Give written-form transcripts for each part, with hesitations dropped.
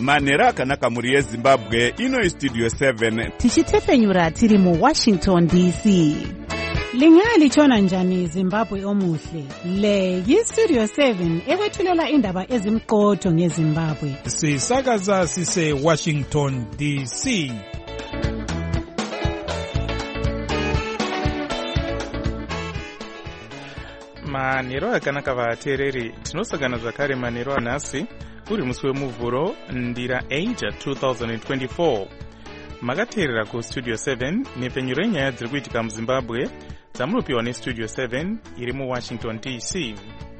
manhero akanaka muri yezimbabwe. Ino Studio 7 tichitefenyura tiri mu Washington DC. Lingalitshona njani Zimbabwe omuhle? Le yi-Studio 7 ekwethulela indaba ezimqotho ngeZimbabwe. Sisakaza sise Washington DC. Manhero akanaka vateereri, tinosangana zvakare manhero anhasi uri musi wemuvhuro ndira 8 2024. Makateerera kuStudio 7 nepfenyuro yenyaya dziri kuitika muZimbabwe dzamunopiwa neStudio 7 iri muWashington DC.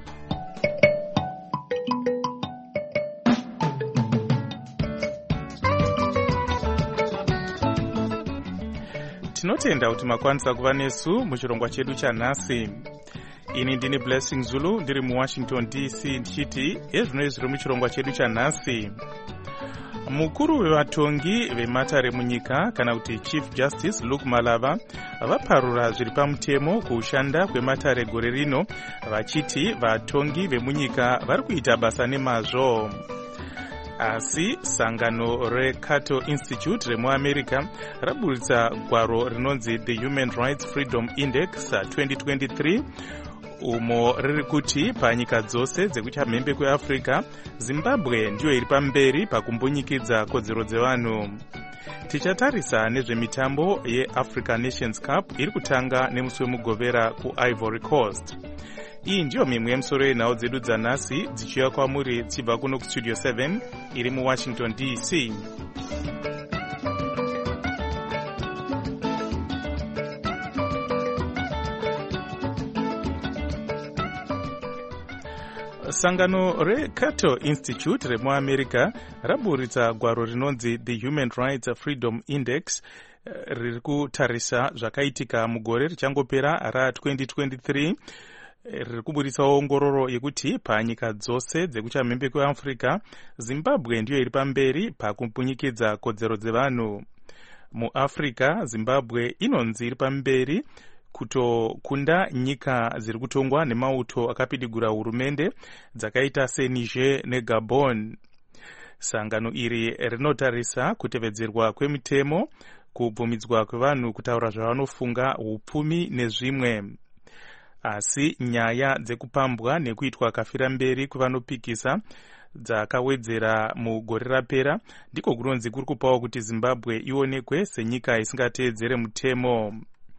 Tinotenda kuti makwanisa kuva nesu muchirongwa chedu chanhasi. Ini ndini Blessing Zulu ndiri muWashington DC ndichiti ezvino zviri muchirongwa chedu chanhasi. Mukuru wevatongi vematare munyika kana kuti Chief Justice Luke Malava vaparura zviri pamutemo kushanda kwematare gore rino vachiti vatongi vemunyika vari kuita basa nemazvo. Asi sangano reCato Institute remuAmerica raburitsa gwaro rinonzi The Human Rights Freedom Index 2023 umo riri kuti panyika dzose dzekuchamhembe kweAfrica Zimbabwe ndiyo iri pamberi pakumbunyikidza kodzero dzevanhu. Tichatarisa nezvemitambo yeAfrican Nations Cup iri kutanga nemusi wemugovera kuIvory Coast. Iyi ndiyo mimwe yemusoro yenhau dzedu dzanhasi dzichiuya kwamuri dzibva kuno kuStudio 7 iri muWashington DC. Sangano reCato Institute remuAmerica raburitsa gwaro rinonzi The Human Rights Freedom Index riri kutarisa zvakaitika mugore richangopera ra2023. Riri kuburitsa ongororo yekuti panyika dzose dzekuchamhembe kweAfrica Zimbabwe ndiyo iri pamberi pakumbunyikidza kodzero dzevanhu. MuAfrica Zimbabwe inonzi iri pamberi kutokunda nyika dziri kutongwa nemauto akapidigura hurumende dzakaita seNiger neGabon. Sangano iri rinotarisa kutevedzerwa kwemitemo, kubvumidzwa kwevanhu kutaura zvavanofunga, upfumi nezvimwe. Asi nyaya dzekupambwa nekuitwa kafira mberi kwevanopikisa dzakawedzera mugore rapera, ndiko kunonzi kuri kupawo kuti Zimbabwe ionekwe senyika isingateedzere mutemo.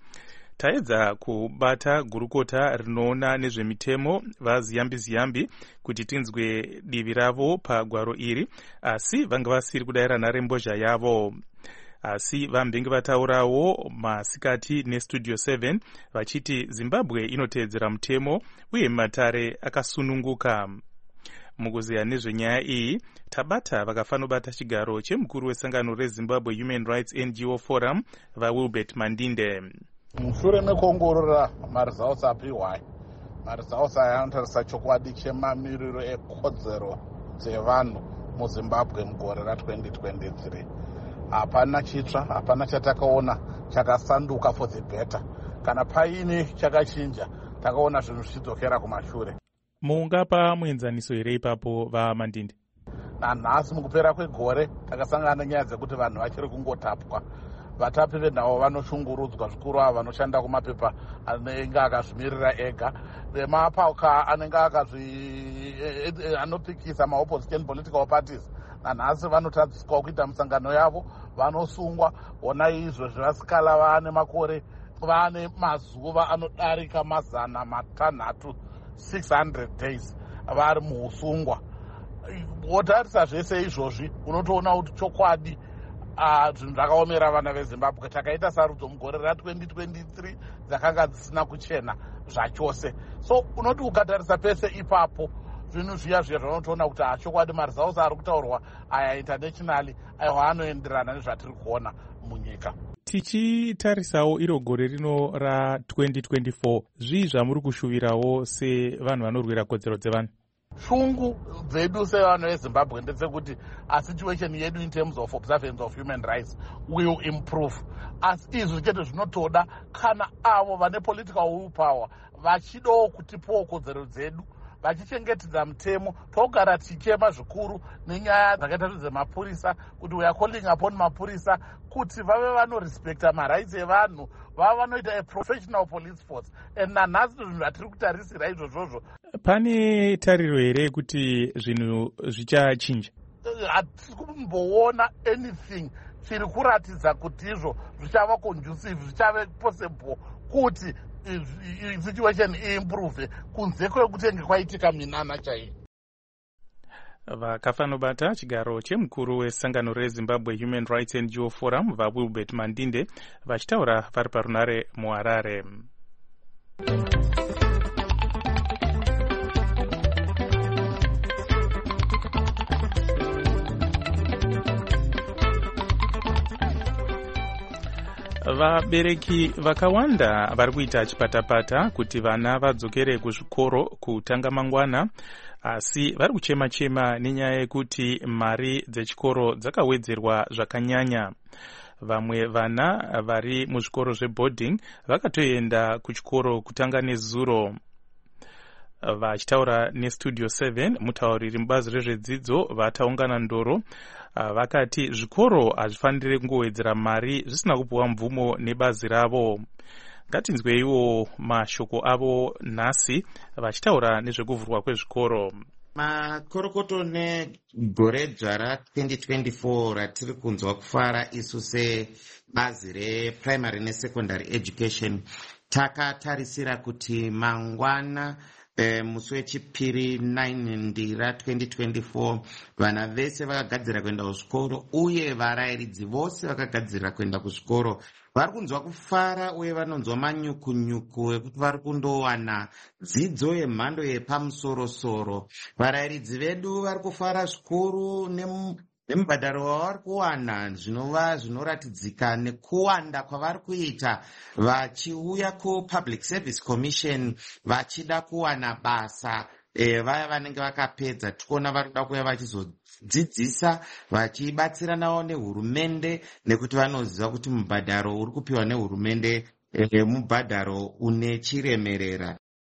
Taedza kubata gurukota rinoona nezvemitemo vaZiyambi kuti tinzwe divi ravo pagwaro iri, asi vanga vasiri kudayira nharembozha yavo. Asi vambenge vataurawo masikati neStudio 7 vachiti Zimbabwe inoteedzera mutemo uye matare akasununguka. Mukuziya nezvenyaya iyi tabata vakafanobata chigaro chemukuru wesangano reZimbabwe Human Rights NGO Forum vaWilbert Mandinde. Mushure mekuongorora maresults apiwayo, maresults aya anotarisa chokwadi chemamiriro ekodzero dzevanhu muZimbabwe mugore ra2023. Hapana chitsva, hapana chatakaona chakasanduka for the better. Kana paine chakachinja, takaona zvinhu zvichidzokera kumashure. Mungapa muenzaniso here ipapo vaMandinde? Nanhasi mukupera kwegore takasangana nyaya dzekuti vanhu vachiri kungotapwa. Vatapi venhau vanoshungurudzwa zvikuru ava vanoshanda kumapepa anenge akazvimirira ega, vemapauka anenge anopikisa maopposition political parties nanhasi vanotadziswa kuita misangano yavo, vanosungwa. Ona izvozvo vasikala vaane makore, vaane mazuva anodarika 600 days vari muusungwa. Wotarisa zvese izvozvi unotoona kuti chokwadi zvinhu zvakaomera vana veZimbabwe. Takaita sarudzo mugore ra2023 dzakanga dzisina kuchena zvachose. So unoti ukatarisa pese ipapo zvinhu zviya zvanotoona kuti chokwadi maresults ari kutaurwa aya internationally aiwa anoenderana nezvatiri kuona munyika. Tichitarisawo iro gore rino ra2024, zvii zvamuri kushuvirawo sevanhu vanorwira kodzero dzevanhu? Shungu dzedu sevanhu veZimbabwe ndedzekuti a situation yedu in terms of observance of human rights will improve. Asi izvi chete zvinotoda kana avo vane political will power vachidawo kutipawo kodzero dzedu vachichengetedza mutemo, togara tichema zvikuru nenyaya dzakaita dzemapurisa, kuti we are calling upon mapurisa kuti vave vanorespekta marights evanhu, vava vanoita a professional police force. And nanhasi zvinhu zvatiri kutarisira izvozvozvo. Pane tariro here kuti zvinhu zvichachinja? Hatisi kumboona anything chiri kuratidza kuti izvo zvichava conducive, zvichava possible kuti situation iimprove kunze kwekutenge kwaitika minana chaiyo. Vakafanobata chigaro chemukuru wesangano reZimbabwe Human Rights NGO Forum vaWilbert Mandinde vachitaura vari parunare muHarare. Vabereki vakawanda vari kuita chipatapata kuti vana vadzokere kuzvikoro kutanga mangwana, asi vari kuchema-chema nenyaya yekuti mari dzechikoro dzakawedzerwa zvakanyanya. Vamwe vana vari muzvikoro zveboarding vakatoenda kuchikoro kutanga nezuro. Vachitaura neStudio 7, mutauriri mubazi rezvedzidzo vataungana ndoro, vakati zvikoro hazvifaniri kungowedzera mari zvisina kupiwa mvumo nebazi ravo. Ngatinzweiwo mashoko avo nhasi vachitaura nezvekuvhurwa kwezvikoro. Makorokoto negore dzvara 2024 ratiri kunzwa kufara isu sebazi reprimary nesecondary education, takatarisira kuti mangwana musi wechipiri 9 Ndira 2024 vana vese vakagadzira kuenda kuzvikoro uye varairidzi vose vakagadzira kuenda kuzvikoro. Vari kunzwa kufara uye vanonzwa manyukunyuku ekuti vari kundowana dzidzo yemhando yepamusoro-soro. Varairidzi vedu vari kufara zvikuru nemubhadharo wavari kuwana zvinova zvinoratidzika nekuwanda kwavari kuita vachiuya kuPublic Service Commission vachida kuwana basa. Vaya vanenge vakapedza tikuona vari kuda kuya vachizodzidzisa vachibatsiranawo nehurumende, nekuti vanoziva kuti mubhadharo uri kupiwa nehurumende mubhadharo une chiremerera.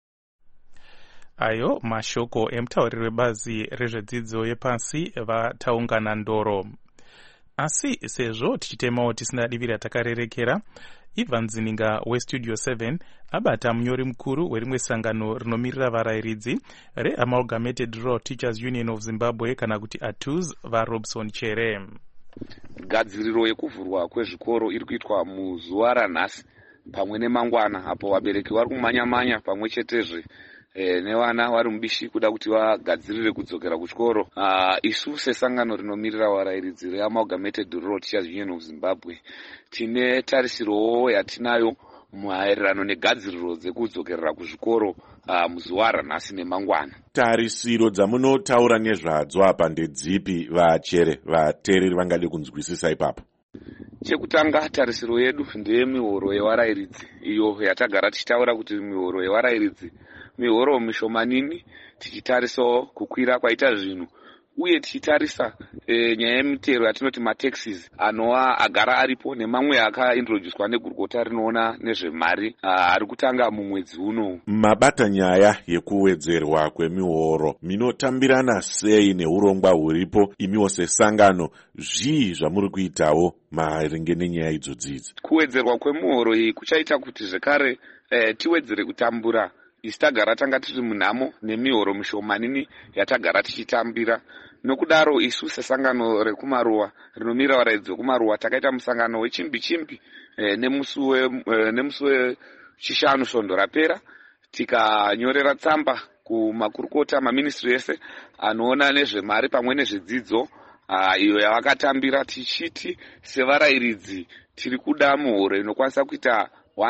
Ayo mashoko emutauriri webazi rezvedzidzo yepasi vataungana ndoro. Asi sezvo tichitemawo tisina divi ratakarerekera, Ivan Zininga weStudio 7 abata munyori mukuru werimwe sangano rinomirira varairidzi reAmalgamated Rural Teachers Union of Zimbabwe kana kuti ATUZ vaRobson Chere. Gadziriro yekuvhurwa kwezvikoro iri kuitwa muzuva ranhasi pamwe nemangwana, apo vabereki vari kumanya-manya pamwe chetezve nevana vari mubishi kuda kuti vagadzirire kudzokera kuchikoro. Isu sesangano rinomirira varairidzi reAmalgamated Rural Teachers Union of Zimbabwe tine tarisirowo yatinayo maererano negadziriro dzekudzokerera kuzvikoro muzuva ranhasi nemangwana. Tarisiro dzamunotaura nezvadzo apa ndedzipi Chere, vateereri vangade kunzwisisa ipapo? Chekutanga, tarisiro yedu ndeyemihoro yevarairidzi, iyo yatagara tichitaura kuti mihoro yevarairidzi mihoro mishomanini, tichitarisawo kukwira kwaita zvinhu uye tichitarisa nyaya yemitero yatinoti mataxes anova agara aripo nemamwe akaintroducedwa negurukota rinoona nezvemari ari kutanga mumwedzi uno. Mabata nyaya yekuwedzerwa kwemihoro, minotambirana sei neurongwa huripo imiwo sesangano? Zvii zvamuri kuitawo maringe nenyaya idzodzidzi? Kuwedzerwa kwemihoro iyi kuchaita kuti zvekare tiwedzere kutambura. Isi tagara tanga tiri munhamo nemihoro mishomanini yatagara tichitambira. Nokudaro isu sesangano rekumaruwa rinomira varairidzi vekumaruwa takaita musangano wechimbi-chimbi nemusi wechishanu svondo rapera, tikanyorera tsamba kumakurukota maministri ese anoona nezvemari pamwe nezvedzidzo iyo yavakatambira, tichiti sevarairidzi tiri kuda muhoro inokwanisa kuita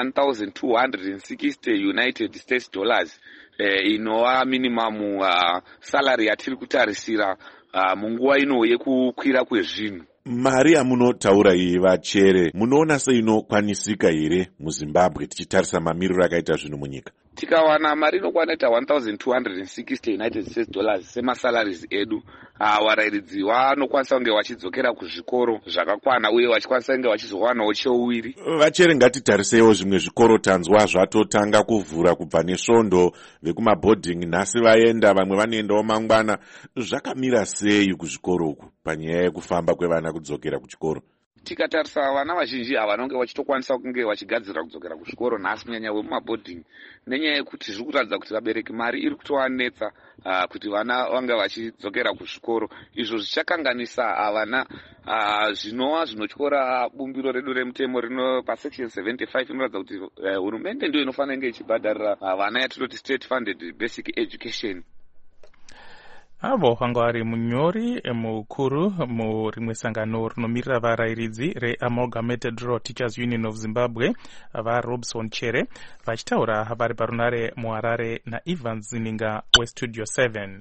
1,260 United States dollars, inova minimum salary yatiri kutarisira munguva ino yekukwira kwezvinhu. Mari yamunotaura iyi Chere, munoona seino kwanisika here muZimbabwe tichitarisa mamiriro akaita zvinhu munyika? tikawana mari inokwana ita 1260 United States dollars semasalaries edu, varairidzi vanokwanisa kunge vachidzokera kuzvikoro zvakakwana uye vachikwanisa kunge vachizowanawo cheuviri. Vachere ngatitariseiwo zvimwe zvikoro tanzwa zvatotanga kuvhura kubva nesvondo, vekumabhodhingi nhasi vaenda, vamwe vanoendawo mangwana. Zvakamira sei kuzvikoro uku panyaya yekufamba kwevana kudzokera kuchikoro? Tikatarisa vana vazhinji havanonge vachitokwanisa kunge vachigadzira kudzokera kuzvikoro nhasi, kunyanya vemumabhodhingi, nenyaya yekuti zviri kuratidza kuti vabereki mari iri kutovanetsa kuti vana vange vachidzokera kuzvikoro. Izvo zvichakanganisa vana zvinova zvinotyora bumbiro redu remutemo rino pasection 75 inoratidza kuti hurumende ndiyo inofanira kunge ichibhadharira vana yatinoti state funded basic education. Avo vanga vari munyori mukuru murimwe sangano rinomirira varairidzi reAmalgamated Rural Teachers Union of Zimbabwe vaRobson Chere vachitaura vari parunare muHarare naIvan Zininga weStudio 7.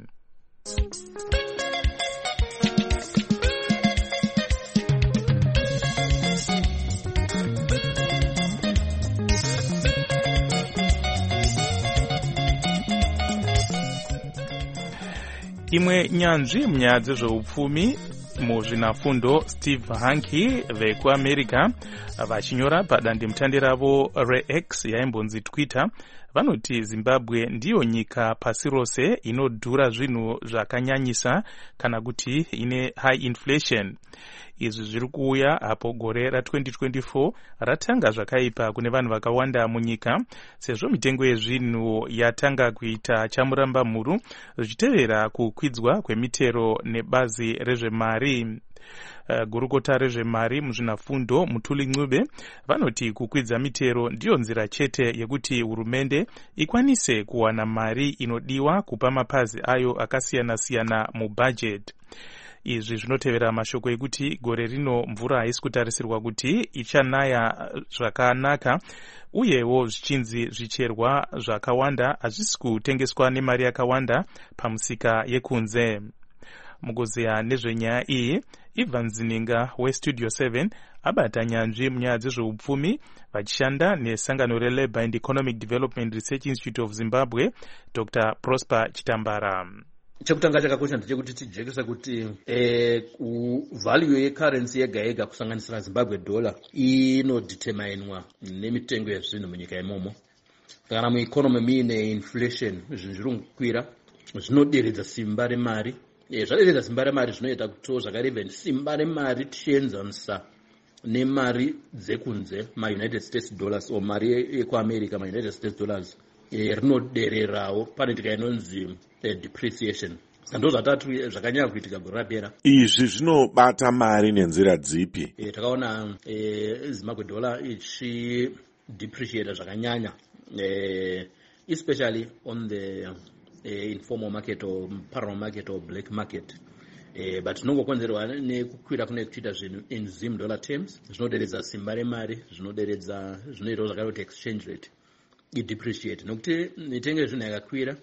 Imwe nyanzvi munyaya dzezveupfumi muzvinafundo Steve Hanke vekuAmerica vachinyora padandemutande ravo reX yaimbonzi Twitter vanoti Zimbabwe ndiyo nyika pasi rose inodhura zvinhu zvakanyanyisa kana kuti ine high inflation. Izvi zviri kuuya apo gore ra2024 ratanga zvakaipa kune vanhu vakawanda munyika sezvo mitengo yezvinhu yatanga kuita chamurambamuru zvichitevera kukwidzwa kwemitero nebazi rezvemari. Gurukota rezvemari muzvinafundo Mutuli Ncube vanoti kukwidza mitero ndiyo nzira chete yekuti hurumende ikwanise kuwana mari inodiwa kupa mapazi ayo akasiyana-siyana mubudget. Izvi zvinotevera mashoko ekuti gore rino mvura haisi kutarisirwa kuti ichanaya zvakanaka uyewo zvichinzi zvicherwa zvakawanda hazvisi kutengeswa nemari yakawanda pamusika yekunze. Mugozeya nezvenyaya iyi Ivan Zininga weStudio 7 abata nyanzvi munyaya dzezveupfumi vachishanda nesangano reLabour and Economic Development Research Institute of Zimbabwe Dr. Prosper Chitambara. Chekutanga chakakosha ndechekuti tijekesa kuti value yecurrency yega yega kusanganisira Zimbabwe dollar inodeterminwa nemitengo yezvinhu munyika imomo. Kana mueconomy muine inflation zvinhu zviri kukwira zvinoderedza simba remari. Zvaderedza simba remari zvinoita kuti zvakareva simba remari tichienzanisa nemari dzekunze maUnited States dollars o mari yekuAmerica maUnited States dollars rinodererawo pane nyika inonzi depreciation. Ndo zvatatu zvakanyanya kuitika gore rapera. Izvi zvinobata mari nenzira dzipi? Takaona Zimbabwe dollar ichi depreciate zvakanyanya, especially on the informal market or parallel market or black market. But nongokonzerwa nekukwira kune kuita zvinhu in Zim dollar terms zvinoderedza simba remari, zvinoderedza zvinoita zvakati exchange rate depreciate nokuti mitengo yezvinhu yakakwira,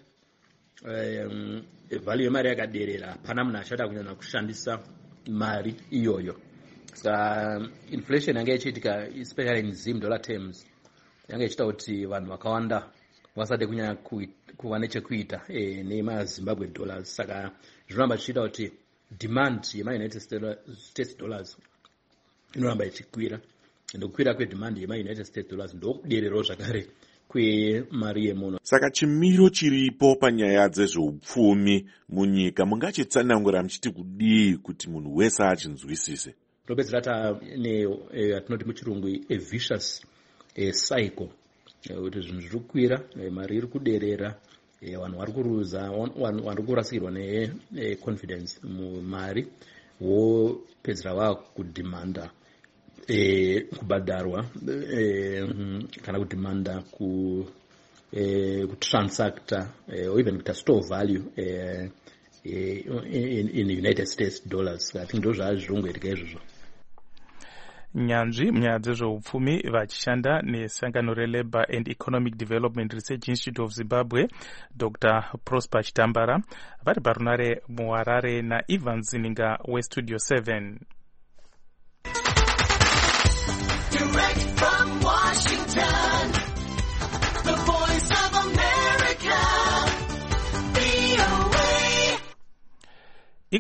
value yemari yakaderera, pana munhu achada kunyanya kushandisa mari iyoyo. Saka inflation yanga ichiitika especially in Zim dollar terms yanga ichiita kuti vanhu vakawanda vasade kunyanya kuva nechekuita nemaZimbabwe dollars. Saka zvinoramba zvichiita kuti demand yemaUnited States dollars inoramba ichikwira, ndokukwira kwedemand yemaUnited States dollars ndokudererawo zvakare kwemari yemuno. Saka chimiro chiripo panyaya dzezveupfumi munyika mungachitsanangura muchiti kudii kuti munhu wese achinzwisise? Topedzera yatinoti muchirungu a vicious cycle, kuti zvinhu zviri kukwira, mari iri kuderera, vanhu vari kuruza, vari kurasikirwa neconfidence mumari, vopedzera vakudhimanda kubhadharwa kana kudhimanda kutransacta or even kuita store value in United States dollars. I think ndozva zvirongoitika izvozvo. Nyanzvi munyaya dzezveupfumi vachishanda nesangano reLabour and Economic Development Research Institute of Zimbabwe Dr. Prosper Chitambara vari parunare muHarare naIvan Zininga weStudio 7. Direct from Washington, the Voice of America.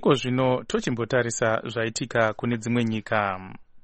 iko zvino tochimbotarisa zvaitika kune dzimwe nyika.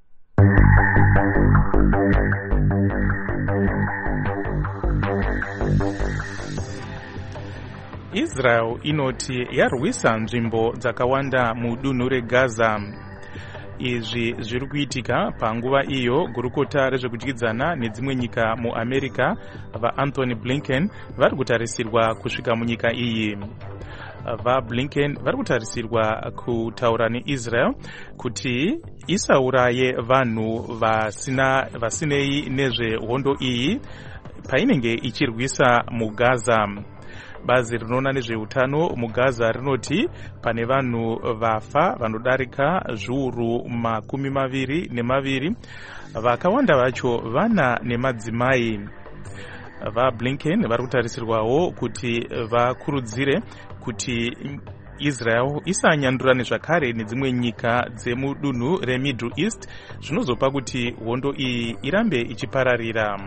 Israel inoti yarwisa nzvimbo dzakawanda mudunhu reGaza. Izvi zviri kuitika panguva iyo gurukota rezvekudyidzana nedzimwe nyika muAmerica vaAnthony Blinken vari kutarisirwa kusvika munyika iyi. VaBlinken vari kutarisirwa kutaura neIsrael kuti isauraye vanhu vasinei nezvehondo iyi painenge ichirwisa muGaza. Bazi rinoona nezveutano muGaza rinoti pane vanhu vafa vanodarika zviuru 22, vakawanda vacho vana nemadzimai. VaBlinken vari kutarisirwawo kuti vakurudzire kuti Israel isanyandurane zvakare nedzimwe nyika dzemudunhu reMiddle East zvinozopa kuti hondo iyi irambe ichipararira.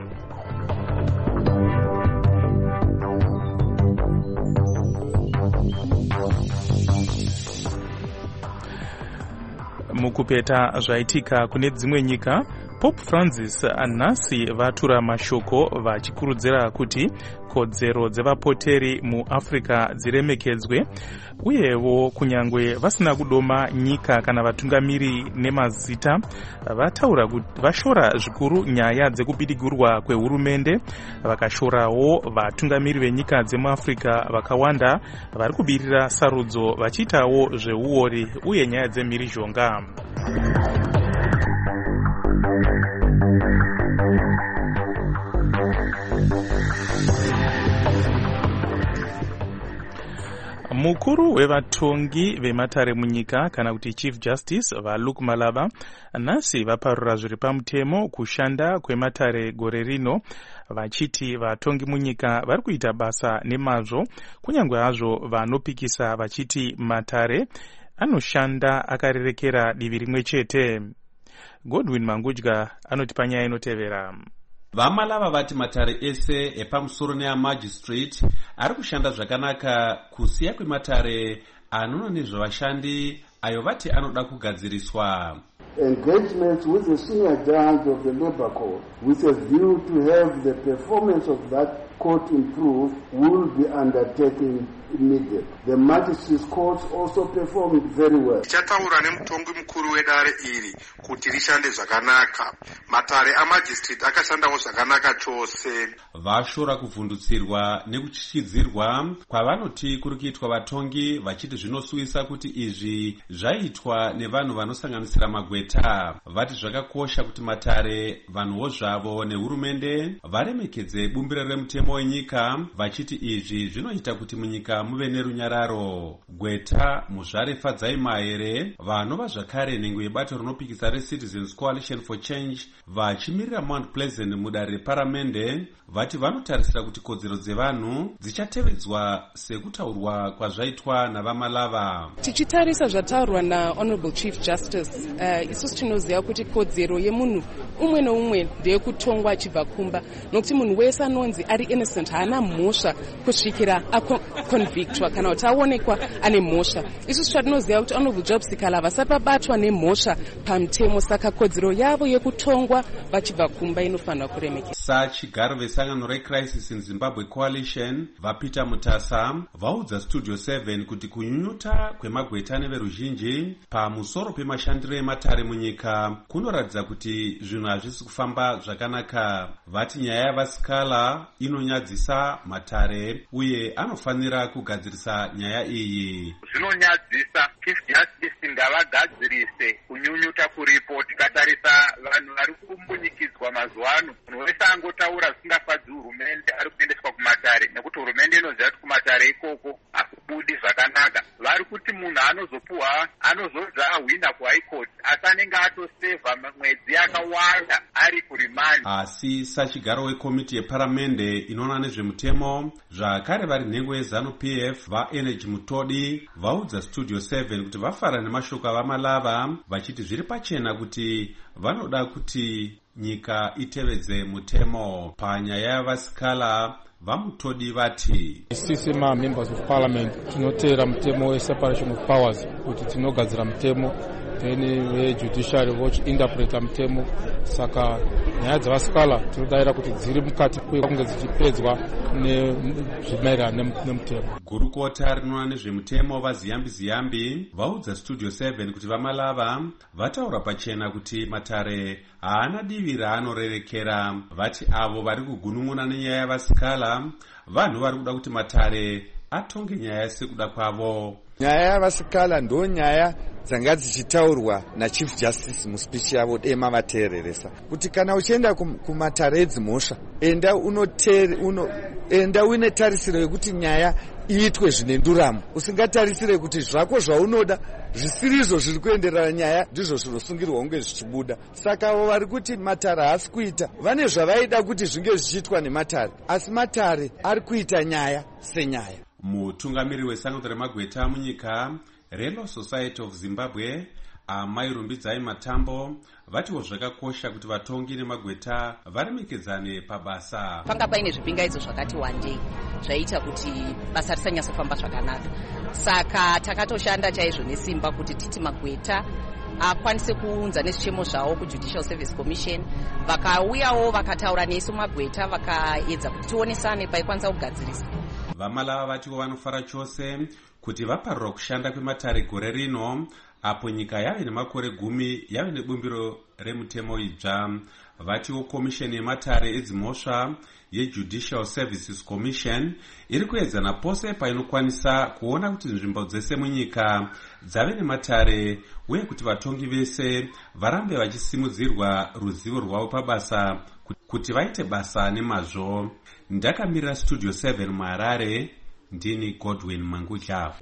Mukupeta zvaitika kune dzimwe nyika, Pope Francis nhasi vatura mashoko vachikurudzira kuti kodzero dzevapoteri muAfrica dziremekedzwe, uyewo kunyangwe vasina kudoma nyika kana vatungamiri nemazita, vataura kuti vashora zvikuru nyaya dzekupidigurwa kwehurumende, vakashorawo vatungamiri venyika dzemuAfrica vakawanda vari kubirira sarudzo vachiitawo zveuori uye nyaya dzemhirizhonga. Mukuru wevatongi vematare munyika kana kuti Chief Justice vaLuke Malaba nhasi vaparura zviri pamutemo kushanda kwematare gore rino, vachiti vatongi munyika vari kuita basa nemazvo, kunyange hazvo vanopikisa vachiti matare anoshanda akarerekera divi rimwe chete. Godwin Mangudya anoti panyaya inotevera. Vamalava vati matare ese epamusoro neamagistrate ari kushanda zvakanaka kusiya kwematare anoona nezvevashandi ayo vati anoda kugadziriswa. Engagements with the senior judge of the labor court with a view to have the performance of that court improved will be undertaken immediately. The magistrates courts also performed very well. Tichataura nemutongi mukuru wedare iri kuti rishande zvakanaka. Matare amagistrate akashandawo zvakanaka chose. Vashora kuvhundutsirwa nekuchichidzirwa kwavanoti kuri kuitwa vatongi, vachiti zvinosuwisa kuti izvi zvaitwa nevanhu vanosanganisira magweta. Vati zvakakosha kuti matare, vanhuwo zvavo nehurumende varemekedze bumbiro remutemo wenyika, vachiti izvi zvinoita kuti munyika muve nerunyararo. Gweta muzvare Fadzai Mahere vanova zvakare nhengo yebato rinopikisa reCitizens Coalition for Change vachimirira Mount Pleasant mudare reparamende vati vanotarisira kuti kodzero dzevanhu dzichatevedzwa sekutaurwa kwazvaitwa navamalava. Tichitarisa zvataurwa naHonorable Chief Justice, isusu tinoziva kuti kodzero yemunhu umwe noumwe ndeyekutongwa achibva kumba, nokuti munhu wese anonzi ari innocent haana mhosva kusvikira akonvictwa kana kuti aonekwa ane mhosva. Isusu tinoziva kuti Honorable Job Sikala vasati vabatwa nemhosva pamutemo, saka kodzero yavo yekutongwa vachibva kumba inofanira kuremekedzwa. Sachigaro vesangano reCrisis in Zimbabwe Coalition vaPeter Mutasa vaudza Studio 7 kuti kunyunyuta kwemagweta neveruzhinji pamusoro pemashandiro ematare munyika kunoratidza kuti zvinhu hazvisi kufamba zvakanaka. Vati nyaya yavasikala inonyadzisa matare uye anofanira kugadzirisa nyaya iyi. Zvinonyadzisa Chief Justice ngavagadzirise kunyunyuta kuripo. Tikatarisa vanhu vari kumbunyikidzwa mazuva ano, munhu wese angotaura zvisingafadzi hurumende ari kuendeswa kumatare, nekuti hurumende inoziva kuti kumatare ikoko hakubudi zvakanaka. Vari kuti munhu anozodza ahwina kuHigh Court asi anenge atosevha mwedzi yakawanda ari kurimandi. Asi sachigaro wekomiti yeparamende inoona nezvemutemo zvakare vari nhengo yeZanu PF vaEnergy Mutodi vaudza Studio 7 kuti vafara nemashoko avamalava, vachiti zviri pachena kuti vanoda kuti nyika itevedze mutemo. Panyaya yavasikala vamutodi vati sisi members of parliament tinotera mutemo we-separation of powers kuti tinogadzira mutemo then vejudiciary vochiinterpreta mutemo. Saka nyaya dzavasikala tinodavira kuti dziri mukati kunge dzichipedzwa nezvimairana nemutemo. Gurukota rinoona nezvemutemo vaziyambi vaudza Studio 7 kuti vamalava vataura pachena kuti matare haana divi raanorerekera. Vati avo vari kugunun'una nenyaya yavasikala vanhu vari kuda kuti matare atonge nyaya sekuda kwavo. Nyaya yavasikala ndo nyaya dzanga dzichitaurwa nachief justice muspeech yavo dema vateereresa kuti kana uchienda kumatare edzimhosva enda uine tarisiro yekuti nyaya iitwe zvine nduramo, usingatarisire kuti zvako zvaunoda zvisirizvo zviri kuenderera nyaya ndizvo zvinosungirwa kunge zvichibuda. Saka avo vari kuti matare haasi kuita, vane zvavaida kuti zvinge zvichiitwa nematare, asi matare ari kuita nyaya senyaya. Mutungamiri wesangano remagweta munyika Law Society of Zimbabwe Amai Rumbidzai Matambo vatiwo zvakakosha kuti vatongi nemagweta varemekedzane pabasa. Panga paine zvipingaidzo zvakati wandei zvaita kuti basa risanyatsofamba zvakanaka. Saka takatoshanda chaizvo nesimba kuti titi magweta akwanise kuunza nezvichemo zvavo kuJudicial Service Commission. Vakauyawo vakataura nesu magweta vakaedza kuti tionesane paikwanisa kugadzirisa. Vamalava vatiwo vanofara chose kuti vaparura kushanda kwematare gore rino apo nyika yave nemakore 10 yave nebumbiro remutemo idzva. Vatiwo komisheni yematare edzimhosva yeJudicial Services Commission iri kuedzana pose painokwanisa kuona kuti nzvimbo dzese munyika dzave nematare uye kuti vatongi vese varambe vachisimudzirwa ruzivo rwavo pabasa kuti vaite basa nemazvo. Ndakamirira Studio 7 muHarare, ndini Godwin Mangudla.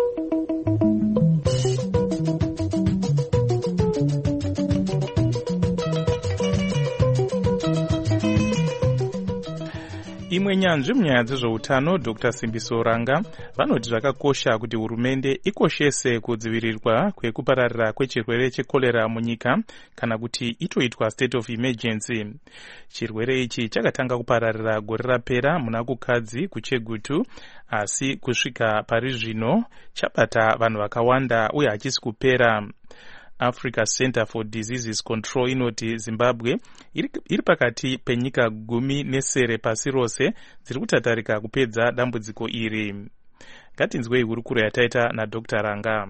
Imwe nyanzvi munyaya dzezveutano Dr. Simbiso Ranga vanoti zvakakosha kuti hurumende ikoshese kudzivirirwa kwekupararira kwechirwere chekorera munyika kana kuti itoitwa state of emergency. Chirwere ichi chakatanga kupararira gore rapera muna kukadzi kuChegutu, asi kusvika pari zvino chabata vanhu vakawanda uye hachisi kupera. Africa Center for Diseases Control inoti Zimbabwe iri pakati penyika 10 pasi rose dziri kutatarika kupedza dambudziko iri. Ngatinzwei hurukuro yataita naDr. Ranga.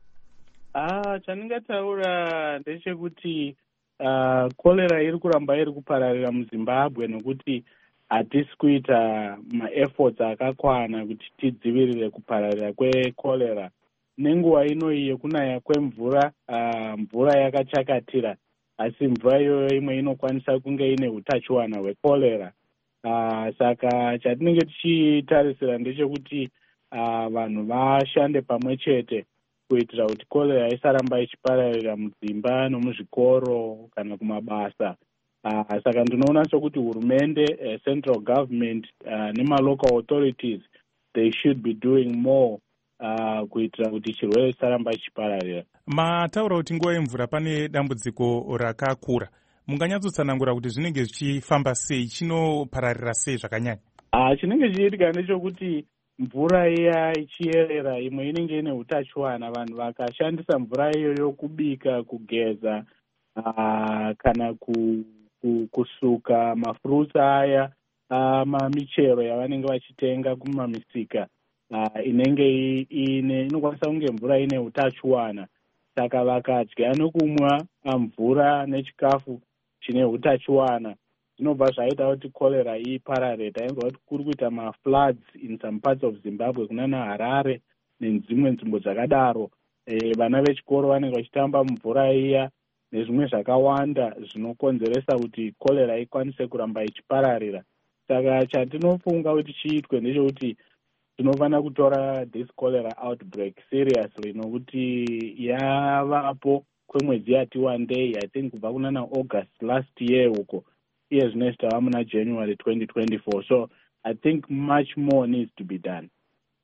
Chandingataura ndechekuti kolera iri kuramba iri kupararira muZimbabwe nokuti hatisi kuita maefforts akakwana kuti tidzivirire kupararira kwekolera. Nenguva ino yekunaya kwemvura, mvura yakachakatira, asi mvura iyoyo imwe inokwanisa kunge ine utachiwana hwekolera. Saka chatinenge tichitarisira ndechekuti vanhu vashande pamwe chete kuitira kuti kolera isaramba ichipararira mudzimba nomuzvikoro kana kumabasa. Saka ndinoona sokuti hurumende, central government nemalocal authorities, they should be doing more kuitira kuti chirwere chisaramba chipararira. Mataura kuti nguva yemvura pane dambudziko rakakura. Munganyatsotsanangura kuti zvinenge zvichifamba sei, chinopararira sei zvakanyanya? Chinenge chichiitika ndechekuti mvura iya ichiyerera imwe inenge ine utachiwana, vanhu vakashandisa mvura iyoyo kubika, kugeza kana kusuka mafruits aya, michero yavanenge vachitenga kumamisika. Inenge inokwanisa kunge mvura ine utachiwana. Saka vakadya nokumwa mvura nechikafu chine utachiwana zvinobva zvaita kuti kolera iparare. Tainzwa kuti kuri kuita mafloods in some parts of Zimbabwe kunana Harare nedzimwe nzvimbo dzakadaro. Vana vechikoro vanenge vachitamba mvura iya nezvimwe zvakawanda zvinokonzeresa kuti kolera ikwanise kuramba ichipararira. Saka chatinofunga kuti chiitwe ndechekuti tinofanira kutora this cholera outbreak seriously nokuti yavapo kwemwedzi yati wandei, I think kubva kunana August last year uko, iye zvino tava muna January 2024. So I think much more needs to be done.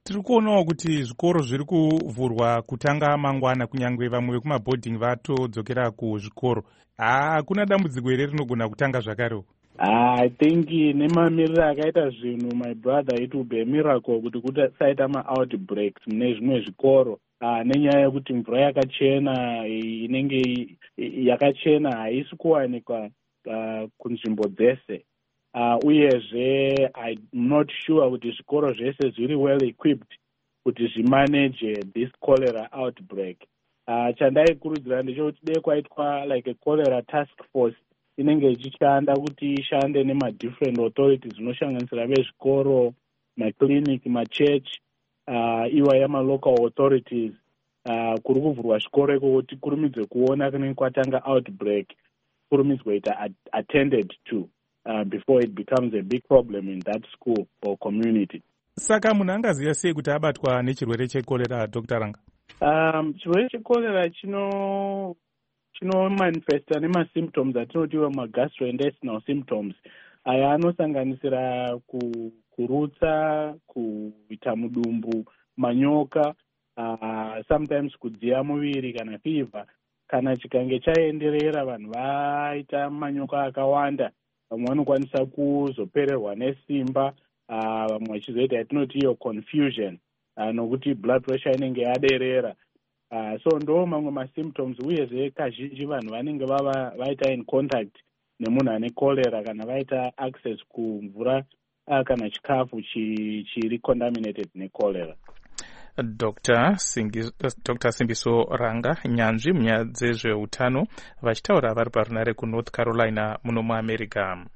Tiri kuonawo kuti zvikoro zviri kuvhurwa kutanga mangwana, kunyangwe vamwe vekumabhodhingi vatodzokera kuzvikoro. Hakuna dambudziko here rinogona kutanga zvakarewo? I think nemamiriro akaita zvinhu, my brother, it will be a miracle kuti kusaita ma-outbreaks mune zvimwe zvikoro. Nenyaya yekuti mvura yakachena inenge yakachena haisi kuwanikwa kunzvimbo dzese. Uyezve I'm not sure kuti zvikoro zvese zviri well equipped kuti zvimanage this cholera outbreak. Chandaikurudzira ndechekuti dei kwaitwa like a cholera task force inenge ichishanda kuti ishande nema-different authorities zvinosanganisira vezvikoro, maclinic, machurch, iwa yama-local authorities. Kuri kuvhurwa zvikoro iko kuti kurumidze kuona kunenge kwatanga outbreak, kurumidzwe ita attended to before it becomes a big problem in that school or community. Saka munhu angaziva sei kuti abatwa nechirwere chekorera, Dr. Ranga? Chirwere chekorera chinomanifesta nema-symptoms atinotiwa ma-gastrointestinal symptoms. Aya anosanganisira kurutsa, kuita mudumbu, manyoka, sometimes kudziya muviri kana fever. Kana chikange chaenderera vanhu vaita manyoka akawanda, vamwe vanokwanisa kuzopererwa nesimba, vamwe vachizoita yatinoti iyo confusion, nokuti blood pressure inenge yaderera. So ndo mamwe ma-symptoms, uyezve kazhinji vanhu vanenge vaita in contact nemunhu ane cholera kana vaita access kumvura kana chikafu chiri contaminated necholera. Dr. Simbiso Ranga, nyanzvi munyaya dzezveutano, vachitaura vari parunare kuNorth Carolina muno muAmerica.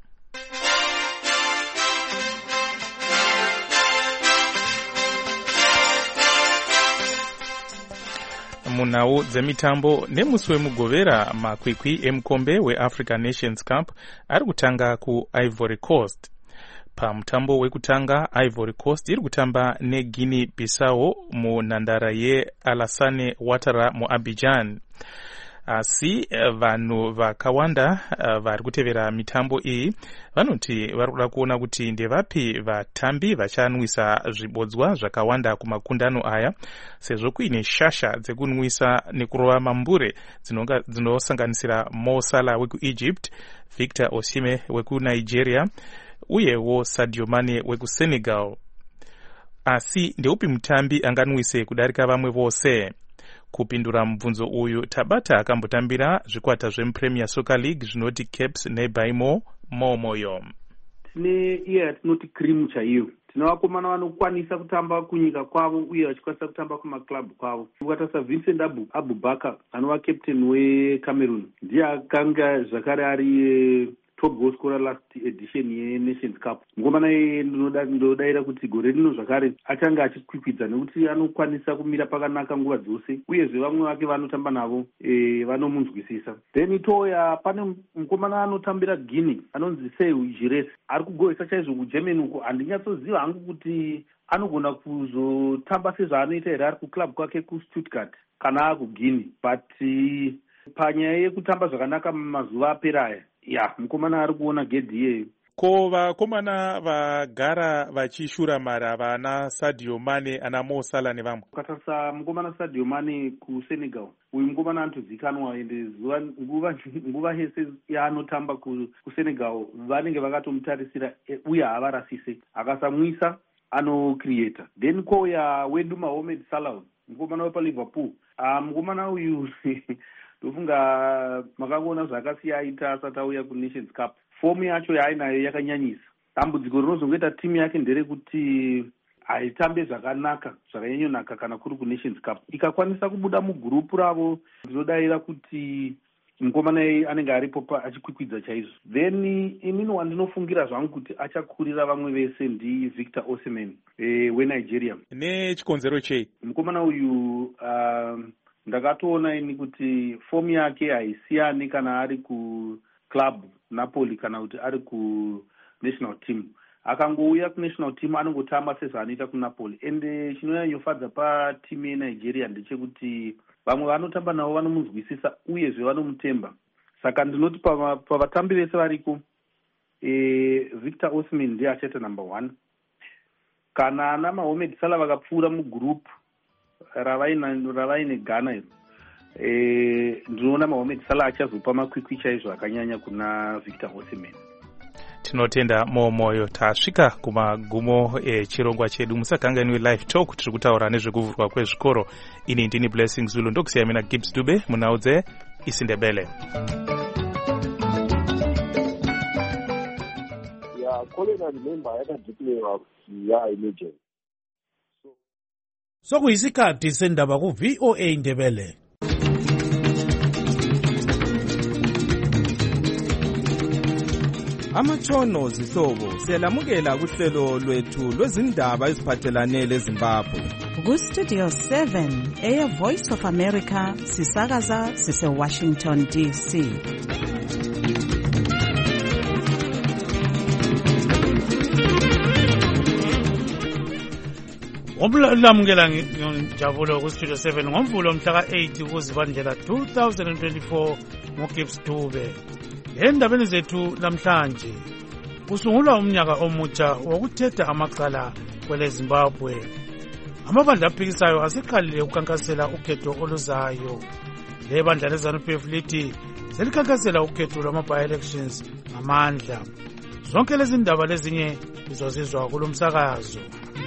Munhau dzemitambo, nemusi wemugovera, makwikwi emukombe weAfrican Nations Cup ari kutanga kuIvory Coast. Pamutambo wekutanga, Ivory Coast iri kutamba neGuinea Bissau munhandara yeAlassane Ouattara muAbidjan. Asi vanhu vakawanda vari kutevera mitambo iyi vanoti vari kuda kuona kuti ndevapi vatambi vachanwisa zvibodzwa zvakawanda kumakundano aya, sezvo kuine shasha dzekunwisa nekurova mambure dzinosanganisira Mo Salah wekuEgypt, Victor Osimhen wekunigeria uyewo Sadio Mane wekuSenegal. Asi ndeupi mutambi anganwise kudarika vamwe vose? Kupindura mubvunzo uyu tabata akambotambira zvikwata zvemuPremier Soccer League zvinoti Caps neBaimo Momoyo. Tine iye yatinoti cream chaiyo. Tine vakomana vanokwanisa kutamba kunyika kwavo uye vachikwanisa kutamba kumaklabhu kwavo. Ukatarisa Vincent Abubakar anova captain weCameroon, ndiye akanga zvakare ari top goal scorer last edition yeNations Cup. Mukomana iye ndinodaira kuti gore rino zvakare achanga achikwikwidza nekuti anokwanisa kumira pakanaka nguva dzose, uyezve vamwe vake vanotamba navo vanomunzwisisa. Then toya pane mukomana anotambira Guinea anonzi Sekou Giresse, ari kugohesa chaizvo kuGermany uko. Handinyatsoziva hangu kuti anogona kuzotamba sezvaanoita here ari kuclub kwake kuStuttgart kana akuGuinea, but panyaya yekutamba zvakanaka mazuva apera aya, mukomana ari kuona gedhi iyeyo. Ko vakomana vagara vachishuramara vana Sadio Mane, ana Mo Salah nevamwe? Ukatarisa mukomana Sadio Mane kuSenegal, uyu mukomana anotozikanwa, ende nguva yese yaanotamba kuSenegal vanenge vakatomutarisira uye havarasise, akasamwisa anocreata. Then koya wedu Mohamed Salah, mukomana wepaLiverpool, mukomana uyu ndofunga makangoona zvakasiya aita asati auya kuNations Cup. Fomu yacho yaainayo yakanyanyisa. Dambudziko rinozongoita timu yake nderekuti haitambe zvakanaka, zvakanyanyonaka kana kuri kuNations Cup. Ikakwanisa kubuda mugurupu ravo, ndinodaira kuti mukomana anenge aripo achikwikwidza chaizvo. Then inini wandinofungira zvangu kuti achakurira vamwe vese ndi Victor Osimhen weNigeria. Nechikonzero chei? Mukomana uyu ndakatoona ini kuti fomu yake haisiyani kana ari kuclub Napoli kana kuti ari kunational team. Akangouya kunational team anongotamba sezvaanoita kuNapoli. Ende chinonyanyofadza patimu yeNigeria ndechekuti vamwe vanotamba navo vanomunzwisisa uyezve vanomutemba. Saka ndinoti pavatambi vese variko, Victor Osimhen ndiye achaita number 1. kana ana Mohamed Salah vakapfuura mugroup ravaine Ghana iro, ndinoona Mohamed Salah achazopa makwikwi chaizvo akanyanya kuna Victor Osimhen. Tinotenda moyo. Tasvika kumagumo echirongwa chedu. Musakanganiwe live talk, tiri kutaura nezvekuvhurwa kwezvikoro. Ini ndini Blessing Zulu, ndokusiya mina Gibbs Dube munhau dzeIsindebele. Sokuyisikhathi sendaba ku-VOA Indebele. Amatshono zihlobo siyalamukela kuhlelo lwethu lwezindaba eziphathelane leZimbabwe. Ku-Studio 7 Air Voice of America sisakaza sise-Washington DC. Lamukela njabulo ku-Studio 7 ngomvulo mhla ka-8 kuZibandlela 2024 ngoGibbs Dube. Endabeni zethu namhlanje kusungulwa umnyaka omutsha wokuthetha amacala kweleZimbabwe. Amabandla aphikisayo aseqalile ukukhankasela ukhetho oluzayo. Lebandla leZANU-PF lithi selikhankasela ukhetho lwama-by-elections ngamandla. Zonke lezi ndaba lezinye izozizwa kulo msakazo.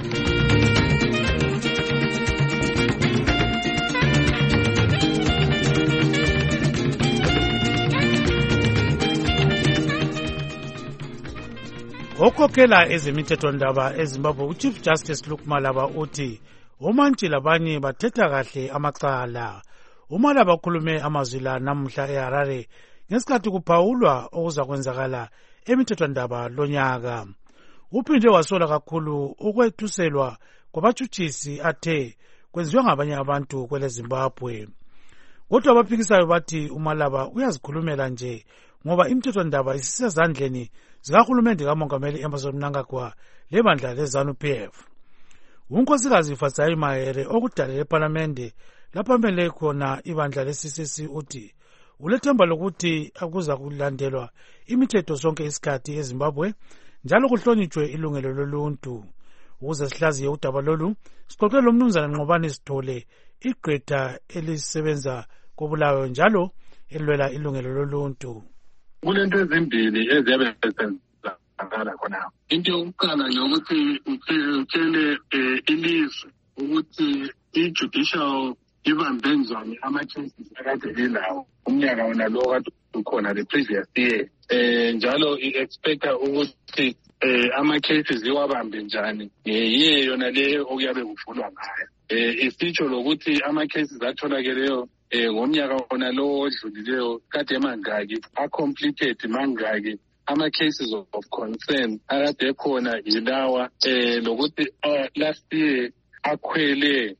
Okhokhela ezemithethondaba eZimbabwe uChief Justice Luke Malaba uthi omantshi labanye bathetha kahle amacala. uMalaba ukhulume amazwi la namuhla eHarare ngesikhathi kuphawulwa okuza kwenzakala emithethondaba lonyaka. Uphinde wasola kakhulu ukwethuselwa kwabatshutshisi athe kwenziwa ngabanye abantu kweleZimbabwe. Kodwa abaphikisayo bathi uMalaba uyazikhulumela nje ngoba imithethondaba isisezandleni zikahulumende kamongameli Emmerson Mnangagwa lebandla leZANU-PF. Unkosikazi Fatsai Mahere okudalela eParliamente lapho amele khona ibandla leCCC uthi ulethemba lokuthi akuza kulandelwa imithetho sonke isikhathi eZimbabwe njalo kuhlonitshwe ilungelo loluntu. Ukuze sihlaziye udaba lolu sixoxele umnumzana Nqobani Sithole, igqwetha elisebenza koBulawayo njalo elwela ilungelo loluntu. Kulento ezimbili eziyabe zenzakala khona. Into yokuqala nyokuthi utshele ilizwe ukuthi i-judicial ibambe njani ama-cases akade elawo umnyaka wona lo kade ukhona the previous year. Njalo i-expecta ukuthi ama-cases iwabambe njani ngeyear yona leyo okuyabe kuvulwa ngayo. Isitsho lokuthi ama-cases atholakeleyo ngomnyaka wona lo odlulileyo kade mangaki a-completed mangaki ama-cases of concern akade ekhona yilawa lokuthi last year akhwele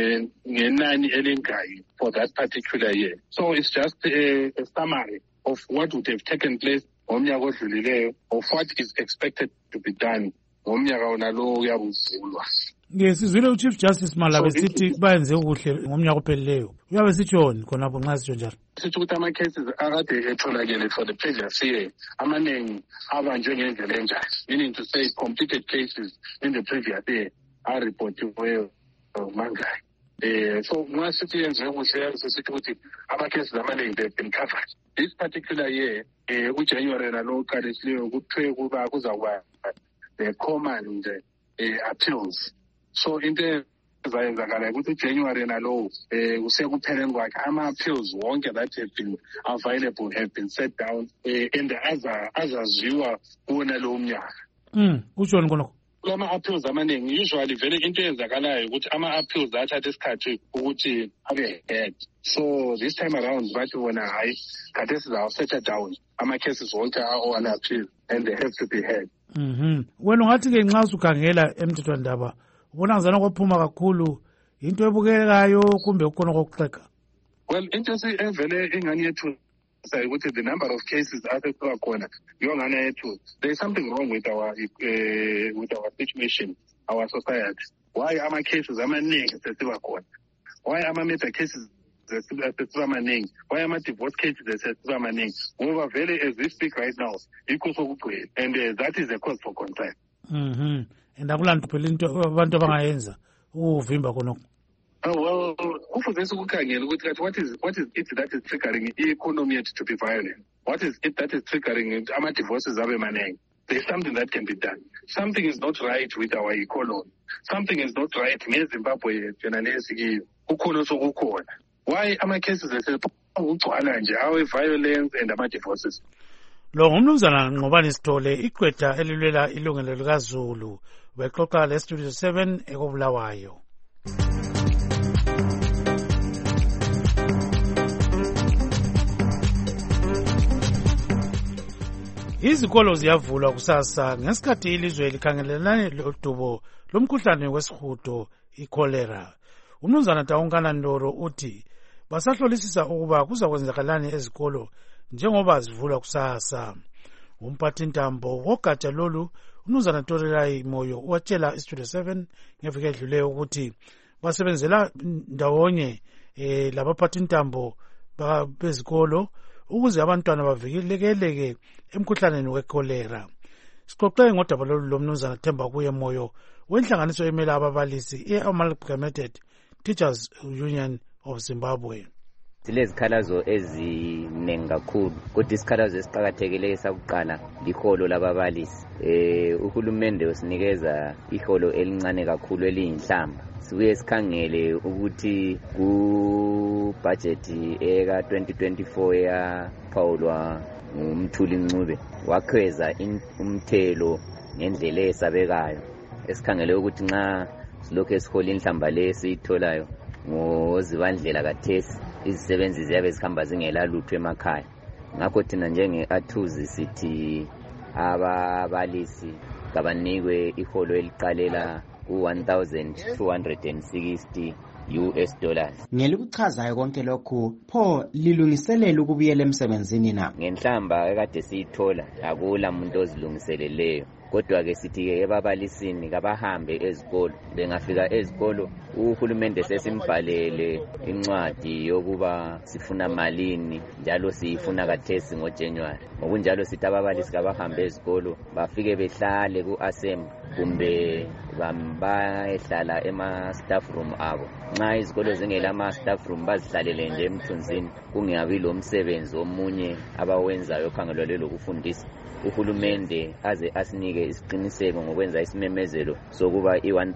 ngenani elingaki for that particular year. So it's just a summary of what would have taken place ngomnyaka odlulileyo of what is expected to be done ngomnyaka wona lo uyabuvulwa. Ngesizwile uChief Justice Malaba sithi bayenze kuhle ngomnyaka ophelileyo. Uyabe sitshoni khonapho nxa sitsho njalo? Sithi ukuthi ama-cases akade etholakele for the previous year amaningi abanjwe ngendlela enjani, meaning to say completed cases in the previous year are-reportiweyo mangaki. So nxa sithi yenziwe kuhle sithi ukuthi ama-cases amaningi they've been covered. This particular year uJanuary nalo oqalisileyo kuthiwe kuba kuzakuba the common appeals. So into ezayenzakala ukuthi uJanuary nalo kusekupheleni kwakhe ama-appeals wonke that have been available have been set down and azaziwa kuwona lowo mnyaka. Kutshoni khonokho? Kulama-appeals amaningi usually vele into eyenzakalayo ukuthi ama-appeals athatha isikhathi ukuthi abe heard. So this time around bathi wona hayi kade sizawa-settle down ama-cases wonke on appeal and they have to be heard. Wena ungathi-ke nxa usukhangela emthethwandaba ubona ngazana kwaphuma kakhulu into ebukekayo kumbe kukhona kokuxeka? Well, into evele ingane yethu ukuthi the number of cases asekuba khona yongane yethu, there is something wrong with our situation, our society. Why ama-cases amaningi sesiba khona? Why ama-murder cases sesiba maningi? Why ama-divorce cases sesiba maningi? Ngoba vele as we speak right now yikho sokugcwele and that is a cause for concern. and akulanto phela into abantu abangayenza ukuvimba khonokho. Well, kufuze ukukhangela ukuthi what is it that is triggering i-economy to be violent? What is it that is triggering ama-divorces abe maningi? There's something that can be done. Something is not right with our economy. Something is not right ngeZimbabwe yena nesikiyo. Kukhona sokukhona. Why ama-cases ukugcwala nje awe-violence and ama-divorces? Lo ngumnumzana Nqobani Sithole, igqwetha elilwela ilungelo likaZulu, bexoxa leStudio 7 ekobulawayo. Izikolo ziyavulwa kusasa ngesikhathi ilizwe likhangelelane lodubo lomkhuhlane wesihudo i-cholera. Umnumzana Taungana Ndoro uthi basahlolisisa ukuba kuzakwenzakalani ezikolo njengoba zivulwa kusasa. Umphathintambo wogatsha lolu umnumzana Torelai Moyo watshela iStudio 7 ngeviki edluleyo ukuthi basebenzela ndawonye labaphathintambo bezikolo ukuze abantwana bavikeleke emkhuhlaneni wekholera. Sixoxe ngodaba lolu lomnumzana Themba kuye Moyo wenhlanganiso emela ababalisi i-Amalgamated Teachers Union of Zimbabwe. Silezikhalazo eziningi kakhulu kodwa isikhalazo esiqhakathekile sakuqala liholo lababalisi. Uhulumende usinikeza iholo elincane kakhulu eliyinhlamba. Sibuye sikhangele ukuthi ku budget eka 2024 yaphawulwa ngumthuli Ncube wakhweza umthelo ngendlela esabekayo. Esikhangele ukuthi nxa silokho esihola inhlamba lesitholayo ngozibandlela kathesi izisebenzi ziyabe zihamba zingela lutho emakhaya. Ngakho thina njenge-Athuzi sithi ababalisi kabanikwe iholo eliqalela ku$1,260. Ngelikuchazayo konke lokhu pho lilungiselela ukubuyela emsebenzini na? Ngenhlamba ekade siyithola akula muntu ozilungiseleleyo. Kodwa ke sithi ebabalisini kabahambe ezikolo. Bengafika ezikolo uhulumende sesimbhalele incwadi yokuba sifuna malini njalo siyifuna kathesi ngoJanuary. Ngokunjalo sithi ababalisi kabahambe ezikolo bafike behlale ku-assembly kumbe bayehlala ema-staff room abo. Nxa izikolo zingela ama-staff room bazihlalele nje emthunzini kungabi lo msebenzi omunye abawenzayo okhangelwa lokufundisa. Uhulumende aze asinike isiqiniseko ngokwenza isimemezelo sokuba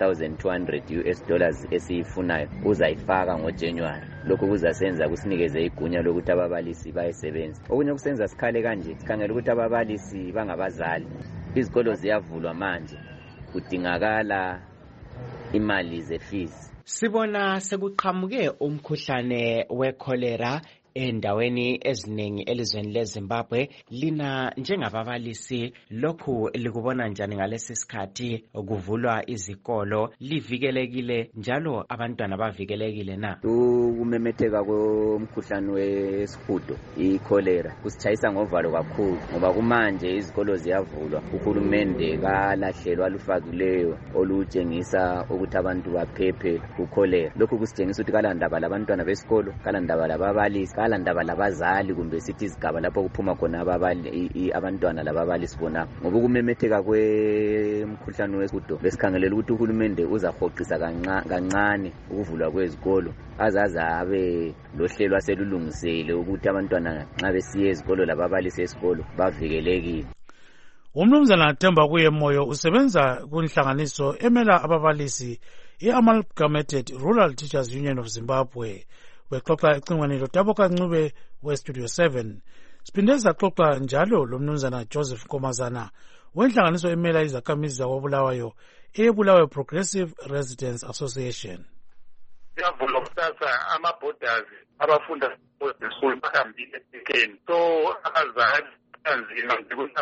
i$1,200 esiyifunayo uzayifaka ngoJanuary. Lokho kuzasenza kusinikeze igunya lokuthi ababalisi bayesebenza. Okunye kusenza sikhale kanje sikhangela ukuthi ababalisi bangabazali. Izikolo ziyavulwa manje kudingakala imali ze-fees. Sibona sekuqhamuke umkhuhlane wekholera endaweni eziningi elizweni leZimbabwe. Lina njengababalisi lokhu likubona njani ngalesi sikhathi kuvulwa izikolo? Livikelekile njalo abantwana bavikelekile na? Ukumemetheka komkhuhlane wesihudo i-cholera kusitshayisa ngovalo kakhulu ngoba kumanje izikolo ziyavulwa. Uhulumende kalahlelwa lufakileyo olutshengisa ukuthi abantu baphephe ku-cholera. Lokhu kusitshengisa ukuthi kalandaba labantwana besikolo, kalandaba lababalisi, kalandaba labazali kumbe sithi izigaba lapho kuphuma khona abantwana lababalisi bona. Ngoba ukumemetheka kwemkhuhlane wesihudo besikhangelela ukuthi uhulumende uzahoqisa kancane ukuvulwa kwezikolo azabe lohlelo aselulungisele ukuthi abantwana nxa besiya ezikolo lababalisi esikolo bavikelekile. Umnumzana Themba kuye Moyo usebenza kunhlanganiso emela ababalisi i-Amalgamated Rural Teachers Union of Zimbabwe. Wexoxa ecingweni loTaboka Ncube weStudio 7. Siphinde saxoxa njalo lomnumzana Joseph Nkomazana wenhlanganiso emela izakhamizi zakobulawayo eBulawayo Progressive Residents Association. Siyavula kusasa ama-borders abafunda school bahambile esikeni. So abazali anzima ukuthi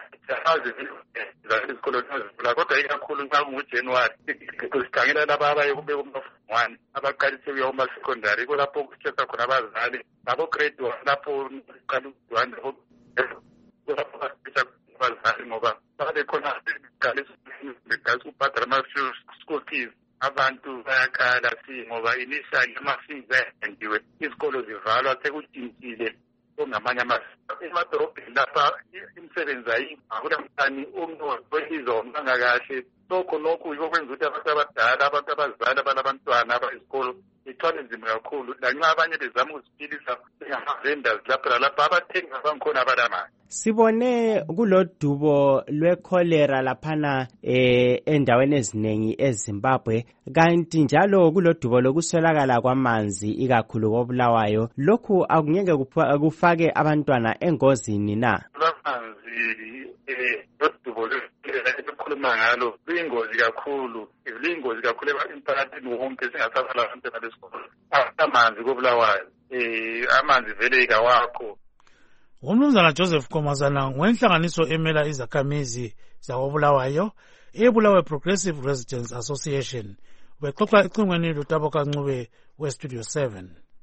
izikolo zivula kodwa ikakhulu nxa kunguJanuary sikhangela laba abaye kube kuma-1 abaqalise kuya kuma-secondary kulapho kusetha khona abazali nabo-grade 1 lapho qala u-1 kulapho basitha abazali ngoba babe khona beqalisa ukubhadala ama-school fees. Abantu bayakhala ngoba initially ama-fees ayenziwe izikolo zivalwa sekutshintshile ongamanye emadorobheni lapha imisebenzi ayikho akulamntani umntuweliza womnanga kahle lokho yiko kwenza ukuthi abantu abadala abantu abazali abalabantwana abayizikolo ithwale nzima kakhulu lanxa abanye bezama ukuziphilisa bengama-vendors lapha lalapha abathengi abangikhona abalamali. Sibone kulodubo lwekholera laphana endaweni eziningi eZimbabwe, kanti njalo kulodubo lokuswelakala kwamanzi ikakhulu koBulawayo. Lokhu akungeke kufake abantwana engozini na? Amanzi lodubo esikhuluma ngalo luyingozi kakhulu, luyingozi kakhulu emphakathini wonke singasabala abantwana besikolo. Amanzi koBulawayo, amanzi vele kawakho. Umnumzana Joseph Komazana wenhlanganiso emela izakhamizi zakoBulawayo eBulawayo Progressive Residents Association ubexoxa ecingweni loTabo Kancube weStudio 7.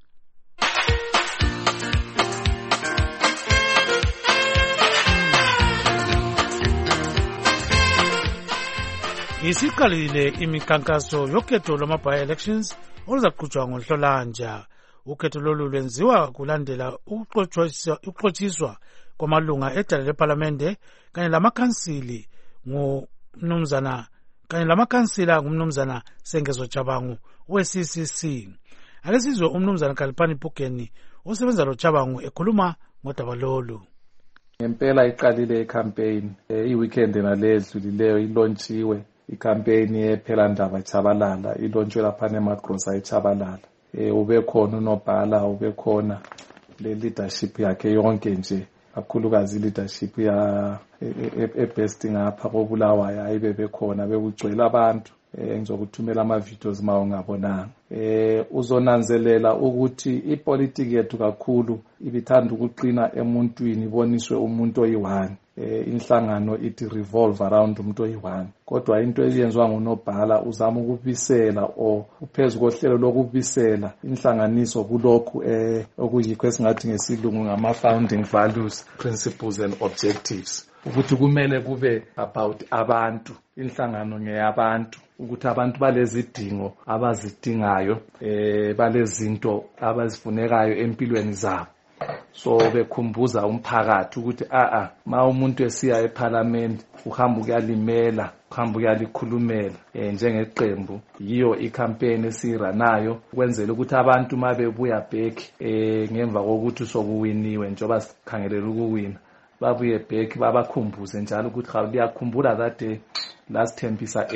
Isiqalile imikhankaso yokhetho lwama-by-elections oluzaqhutshwa ngoNhlolanja. Ukhetho lolu lwenziwa kulandela ukuxotshiswa kwamalunga edala lephalamende kanye lamakhansili ngumnumzana Sengezo Chabangu we-CCC. Ake sizwe umnumzana Khalipani Phukeni osebenza loChabangu ekhuluma ngodaba lolu. Ngempela iqalile icampaign iweekend naledlulileyo ilontshiwe icampaign yephela ndaba Chabalala ilontshwe lapha emagrosa eChabalala. Ube khona unobhala ube khona le leadership yakhe yonke nje kakhulukazi leadership ya ebest ngapha koBulawayo ayibe bekhona bekugcwela abantu ngizokuthumela ama-videos ma ungabonanga. Uzonanzelela ukuthi ipolitiki yethu kakhulu ibithanda ukuqina emuntwini iboniswe umuntu oyi-one. Inhlangano ithi revolve around umuntu oyi-one. Kodwa into eyenziwa ngunobhala uzama ukubisela uphezu kohlelo lokubisela inhlanganiso kulokhu okuyikho esingathi ngesilungu ngama-founding values, principles and objectives. Ukuthi kumele kube about abantu, inhlangano ngeyabantu, ukuthi abantu balezidingo abazidingayo, balezinto abazifunekayo empilweni zabo. So bekhumbuza umphakathi ukuthi ma umuntu esiya eParliament uhamba ukuyalimela, uhamba ukuyalikhulumela njengeqembu. Yiyo icampaign esiranayo ukwenzela ukuthi abantu mabebuya back ngemva kokuthi sokuwiniwe njengoba sikhangelela ukuwina babuye back babakhumbuze njalo ukuthi liyakhumbula that day lasithembisa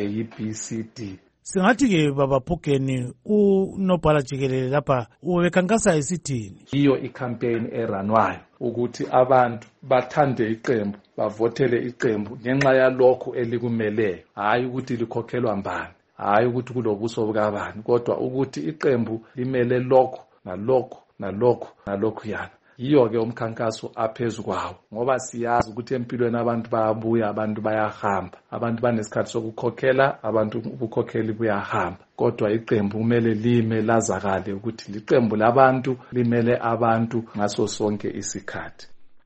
ABCD. Singathi-ke Baba Phukeni unobhala jikelele lapha ubekhankasa isithini? Iyo icampaign eranwayo ukuthi abantu bathande iqembu, bavotele iqembu ngenxa yalokho elikumeleyo, hayi ukuthi likhokhelwa mbani, hayi ukuthi kulobuso bukabani, kodwa ukuthi iqembu limele lokho nalokho nalokho nalokho yana. Yiyo ke umkhankaso aphezu kwawo ngoba siyazi ukuthi empilweni abantu bayabuya, abantu bayahamba, abantu banesikhathi sokukhokhela, abantu ubukhokheli buyahamba, kodwa iqembu kumele lime lazakale ukuthi liqembu labantu limele abantu ngaso sonke isikhathi.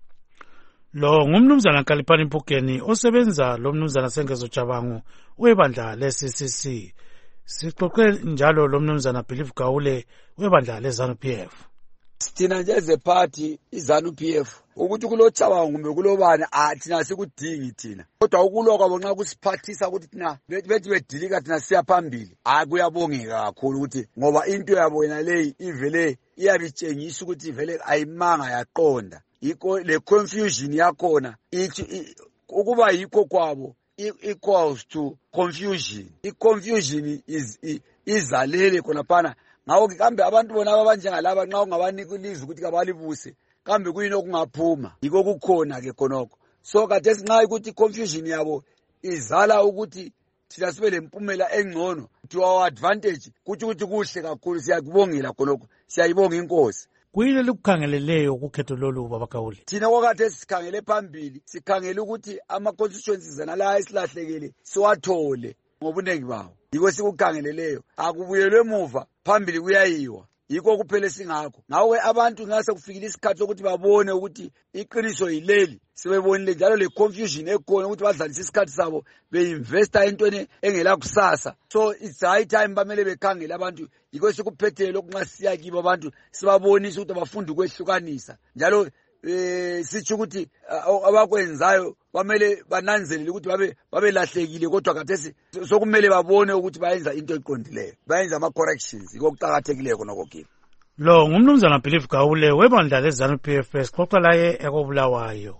Lo ngumnumzana Khalipani Phukeni osebenza lo mnumzana Sengezo Chabangu webandla le-CCC. Sixoxe njalo lo mnumzana Believe Gawule webandla le-ZANU-PF. Thina nje ezephathi iZANU-PF ukuthi kuloChabangu kumbe kulobani thina sikudingi thina, kodwa ukulokho bonxa kusiphathisa ukuthi thina bethi bedilika thina siya phambili kuyabongeka kakhulu ukuthi ngoba into yabo yena leyi ivele iyabitshengisa ukuthi vele ayimanga yaqonda. Yikho le confusion yakhona ithi ukuba yikho kwabo equals to confusion. I-confusion izalele khona phana. Ngawo kambe abantu bona abanjengalaba nxa ungabanika ilizwi ukuthi kabalibuse kambe kuyini okungaphuma yiko kukhona ke khonokho. So kade sinxa ukuthi confusion yabo izala ukuthi thina sibe lempumela engcono to our advantage ukuthi kuhle kakhulu. Siyakubongela khonokho, siyayibonga inkosi. Kuyini likukhangeleleyo kukhetho lolu Baba Gawule? Thina kwakade sikhangele phambili, sikhangele ukuthi ama-constituencies nala esilahlekele siwathole ngobunengi bawo. Yiko sikukhangeleleyo, akubuyelwe emuva, phambili kuyayiwa. Yiko kuphela singakho. Ngawe abantu ngase kufikile isikhathi sokuthi babone ukuthi iqiniso yileli. Sebebonile njalo le confusion ekhona ukuthi badlalise isikhathi sabo beinvesta entweni engela kusasa. So it's high time bamele bekhangele abantu. Yiko sikuphethele lokunxa siya kibo abantu sibabonisa ukuthi abafunda ukwehlukanisa. Njalo sitsho ukuthi abakwenzayo bamele bananzelele ukuthi babelahlekile kodwa khathesi sokumele babone ukuthi bayenza into eqondileyo, bayenza ama-corrections. Ikokuqakathekileyo khonokho kimi. Lo ngumnumzana Believe Gawule webandla leZANU-PF xoxa laye ekobulawayo.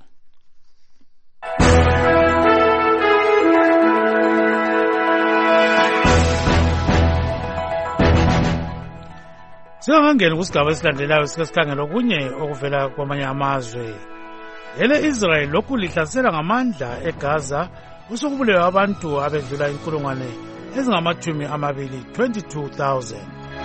Singangena kusigaba esilandelayo sikesikhangelo kunye okuvela kwamanye amazwe. Ele Israel lokhu lihlasela ngamandla eGaza usokubulewe abantu abedlula 22,000.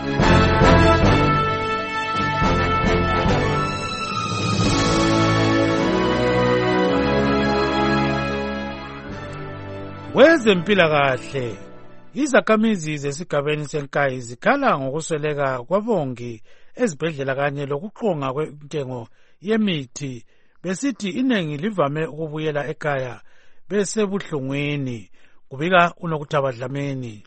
Wezempilakahle izakhamizi zesigabeni senkayi zikhala ngokusweleka kwabongi ezibhedlela kanye lokuqonga kwentengo yemithi besithi iningi livame ukubuyela ekhaya besebuhlungwini. Kubika uNokuthaba Dlamini.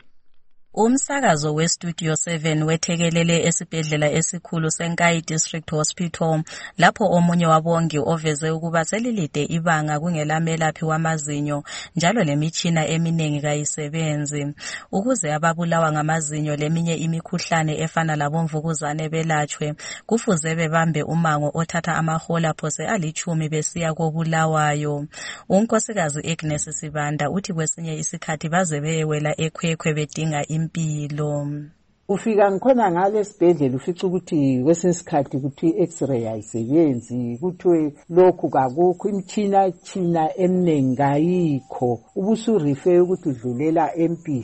Umsakazo weStudio 7 wethekelele esibhedlela esikhulu seNkayi District Hospital lapho omunye wabongi oveze ukuba selilide ibanga kungelamelaphi wamazinyo njalo lemitshina eminingi kayisebenzi. Ukuze ababulawa ngamazinyo leminye imikhuhlane efana labomvukuzane belatshwe kufuze bebambe umango othatha amahola phose 10 besiya kobulawayo. Unkosikazi Agnes Sibanda uthi kwesinye isikhathi baze beyewela ekhwekhwe bedinga impilo. Ufika ngikhona ngale sibhedlela ufica ukuthi kwesinye isikhathi kuthi i-x-ray ayisebenzi, kuthiwe lokhu kakukho, imtshina eminingi ayikho, ubusurife ukuthi udlulela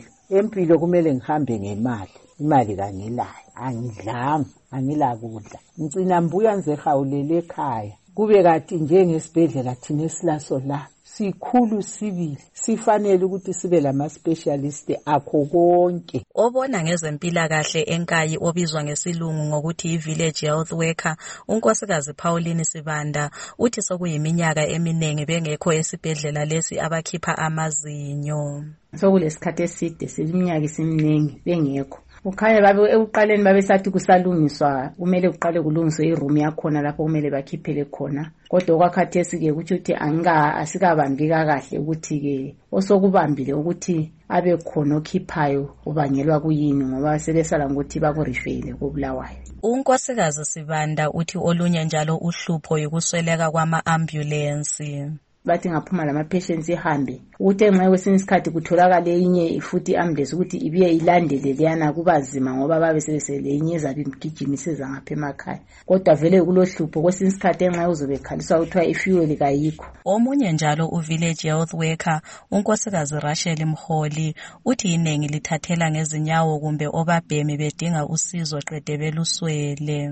empilo kumele ngihambe ngemali, imali kangilayo, angidlanga, angilakudla, ngicina mbuya nzehawulele ekhaya. Kube kathi njengesibhedlela thina esilaso la sikhulu sibili, sifanele ukuthi sibe lama-specialist akho konke. Obona ngezempilakahle eNkayi obizwa ngesilungu ngokuthi i-village health worker, unkosikazi Pauline Sibanda uthi sokuyiminyaka eminingi bengekho esibhedlela lesi abakhipha amazinyo. Sokulesikhathi eside siminyaka isiminingi bengekho. Ukhanya babe ekuqaleni babesathi kusalungiswa, kumele kuqale kulungiswe iroom yakhona lapho kumele bakhiphele khona. Kodwa okwakhathesi ke ukuthi asikabambika kahle ukuthi ke osokubambile ukuthi abe khona okhiphayo ubangelwa kuyini ngoba sebesala ngokuthi bakurifele kobulawayo. Unkosikazi Sibanda uthi olunye njalo uhlupho yikusweleka kwama-ambulance. Bathi ngaphuma lama-patients ihambe ukuthi enxa kwesinye isikhathi kutholakale inye futhi ambulance ukuthi ibiye ilandele leyana kubazima ngoba babe sebesele inye ezabe imgijimiseza ngapha emakhaya. Kodwa vele kulohlupho kwesinye isikhathi enxa uzobekhaliswa kuthiwa ifuel kayikho. Omunye njalo u-village health worker unkosikazi Rachel Mholi uthi iningi lithathela ngezinyawo kumbe obabhemi bedinga usizo qede beluswele.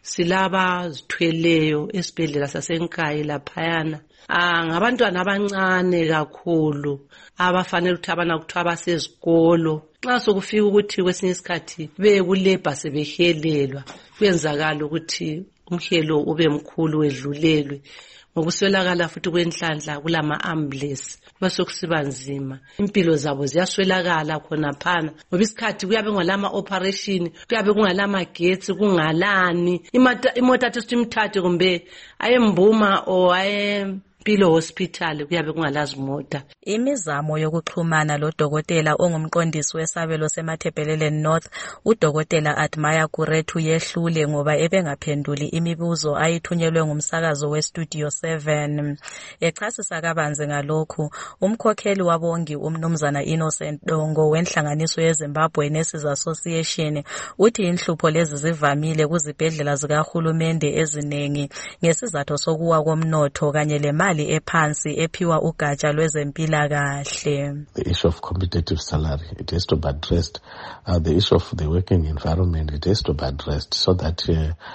Silaba zithweleyo esibhedlela saseNkayi laphayana ngabantwana abancane kakhulu abafanele ukuthi abana kuthiwa basezikolo. Nxa sokufika ukuthi kwesinye isikhathi bekulebha sebehelelwa kuyenzakala ukuthi umhelo ube mkhulu wedlulelwe ngokuswelakala futhi kwenhlanhla kulama-ambulance basekusiba nzima, impilo zabo ziyaswelakala khona phana ngoba isikhathi kuyabe kungalama-operation, kuyabe kungalamagetsi, kungalani imota athi sithi imthathe kumbe ayembuma o Pilo Hospital kuyabe kungalazimota. Imizamo yokuxhumana lodokotela ongumqondisi wesabelo seMathebhelele North udokotela Admire Kurethu yehlule ngoba ebengaphenduli imibuzo ayithunyelwe ngumsakazo weStudio 7. Echasisa kabanzi ngalokhu umkhokheli wabongi umnumzana Innocent Dongo wenhlanganiso yeZimbabwe Nurses Association uthi inhlupho lezi zivamile kuzibhedlela zikahulumende eziningi ngesizathu sokuwa komnotho kanye lemali ephansi ephiwa ugatsha lwezempilakahle. The issue of competitive salary, it has to be addressed. The issue of the working environment, it has to be addressed so that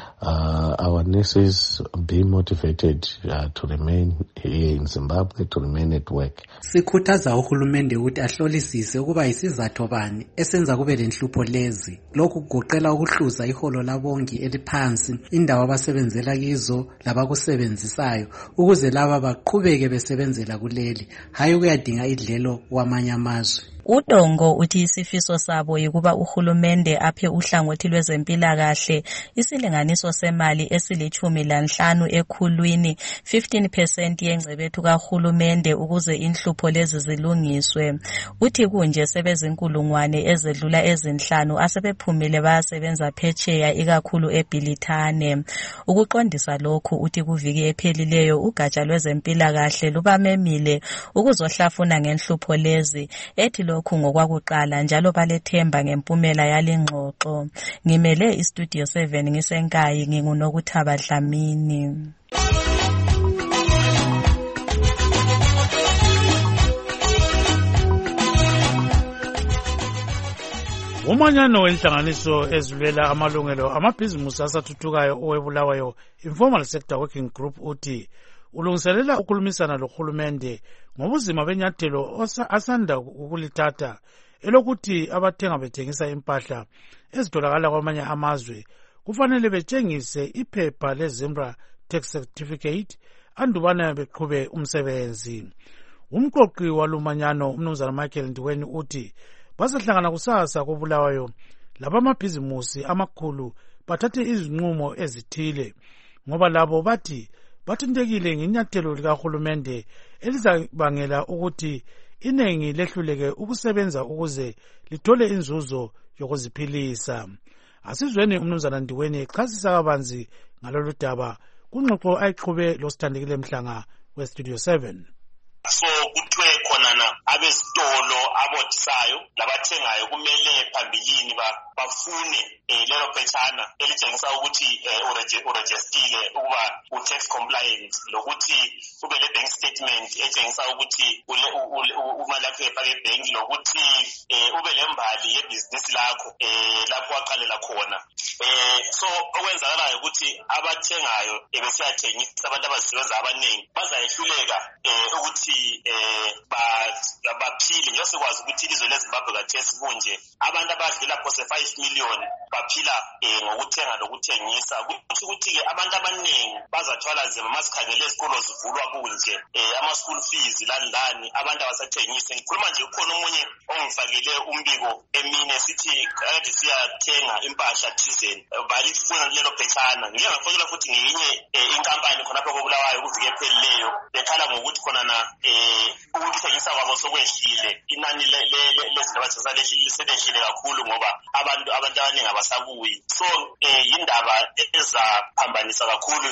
our nurses be motivated to remain here in Zimbabwe, to remain at work. Sikhuthaza uhulumende ukuthi ahlolisise ukuba isizathu bani esenza kube lenhlupho lezi. Lokhu kugoqela ukuhluza iholo labongi eliphansi, indawo abasebenzela kizo labakusebenzisayo ukuze laba baqhubeke besebenzela kuleli, hayi kuyadinga idlelo kwamanye amazwe. uDongo uthi isifiso sabo yikuba uhulumende aphe uhlangothi lwezempilakahle isilinganiso semali esili-15 ekhulwini 15% yengcebethu kahulumende ukuze inhlupho lezi zilungiswe. Uthi kunje sebezinkulungwane ezedlula ezinhlanu asebephumile bayasebenza phetsheya ikakhulu eBhilithane. Ukuqondisa lokhu uthi kuviki ephelileyo ugatsha lwezempilakahle lubamemile ukuzohlafuna ngenhlupho lezi ethi lokhu ngokwakuqala njalo balethemba ngempumela yalengxoxo. Ngimele iStudio 7 ngisenkayi nginguNokuthaba Dlamini. Umanyano wenhlanganiso ezilwela amalungelo amabhizimusi asathuthukayo owebulawayo Informal Sector Working Group uthi ulungiselela ukukhulumisana lohulumende ngobuzima benyathelo asanda ukulithatha elokuthi abathenga bethengisa impahla ezitholakala kwamanye amazwe kufanele betshengise iphepha leZimbra Tax Certificate andubana beqhube umsebenzi. Umqoqi walumanyano umnumzana Michael Ndiweni uthi basahlangana kusasa kobulawayo labamabhizimusi amakhulu bathathe izinqumo ezithile ngoba labo bathi bathintekile ngenyathelo likahulumende elizabangela ukuthi inengi lehluleke ukusebenza ukuze lithole inzuzo yokuziphilisa. Asizweni umnumzana Ndiweni echasisa kabanzi ngalolu daba kungxoxo ayiqhube loSithandekile Mhlanga weStudio 7. So kuthiwe khonana abezitolo abothisayo labathengayo kumele phambilini bafune lelo phethana elitshengisa ukuthi urejistile ukuba u-tax compliant lokuthi ube le-bank statement etshengisa ukuthi imali yakho efake ebhenki lokuthi ube lembali yebhizinisi lakho lapho waqalela khona. So okwenzakalayo ukuthi abathengayo besiyathengisa abantu abazisebenza abaningi bazayehluleka ukuthi baphile njengoba sikwazi ukuthi ilizwe leZimbabwe khathesi kunje abantu abadlula phose 5 million baphila ngokuthenga lokuthengisa. Kuthi ukuthi-ke abantu abaningi bazathwala nzima masikhangele izikolo zivulwa kunje ama-school fees lani abantu abasathengisi. Ngikhuluma nje ukhona omunye ongifakele umbiko emine sithi kade siyathenga impahla thizeni balifuna lelo phethana. Ngike ngafakela futhi ngenye inkampani khonapho kobulawayo kuviki ephelileyo bekhala ngokuthi khona na ukuthengisa kwabo sokwehlile inani lezinto lisedehlile kakhulu ngoba abantu abaningi abasabuyi. So yindaba ezaphambanisa kakhulu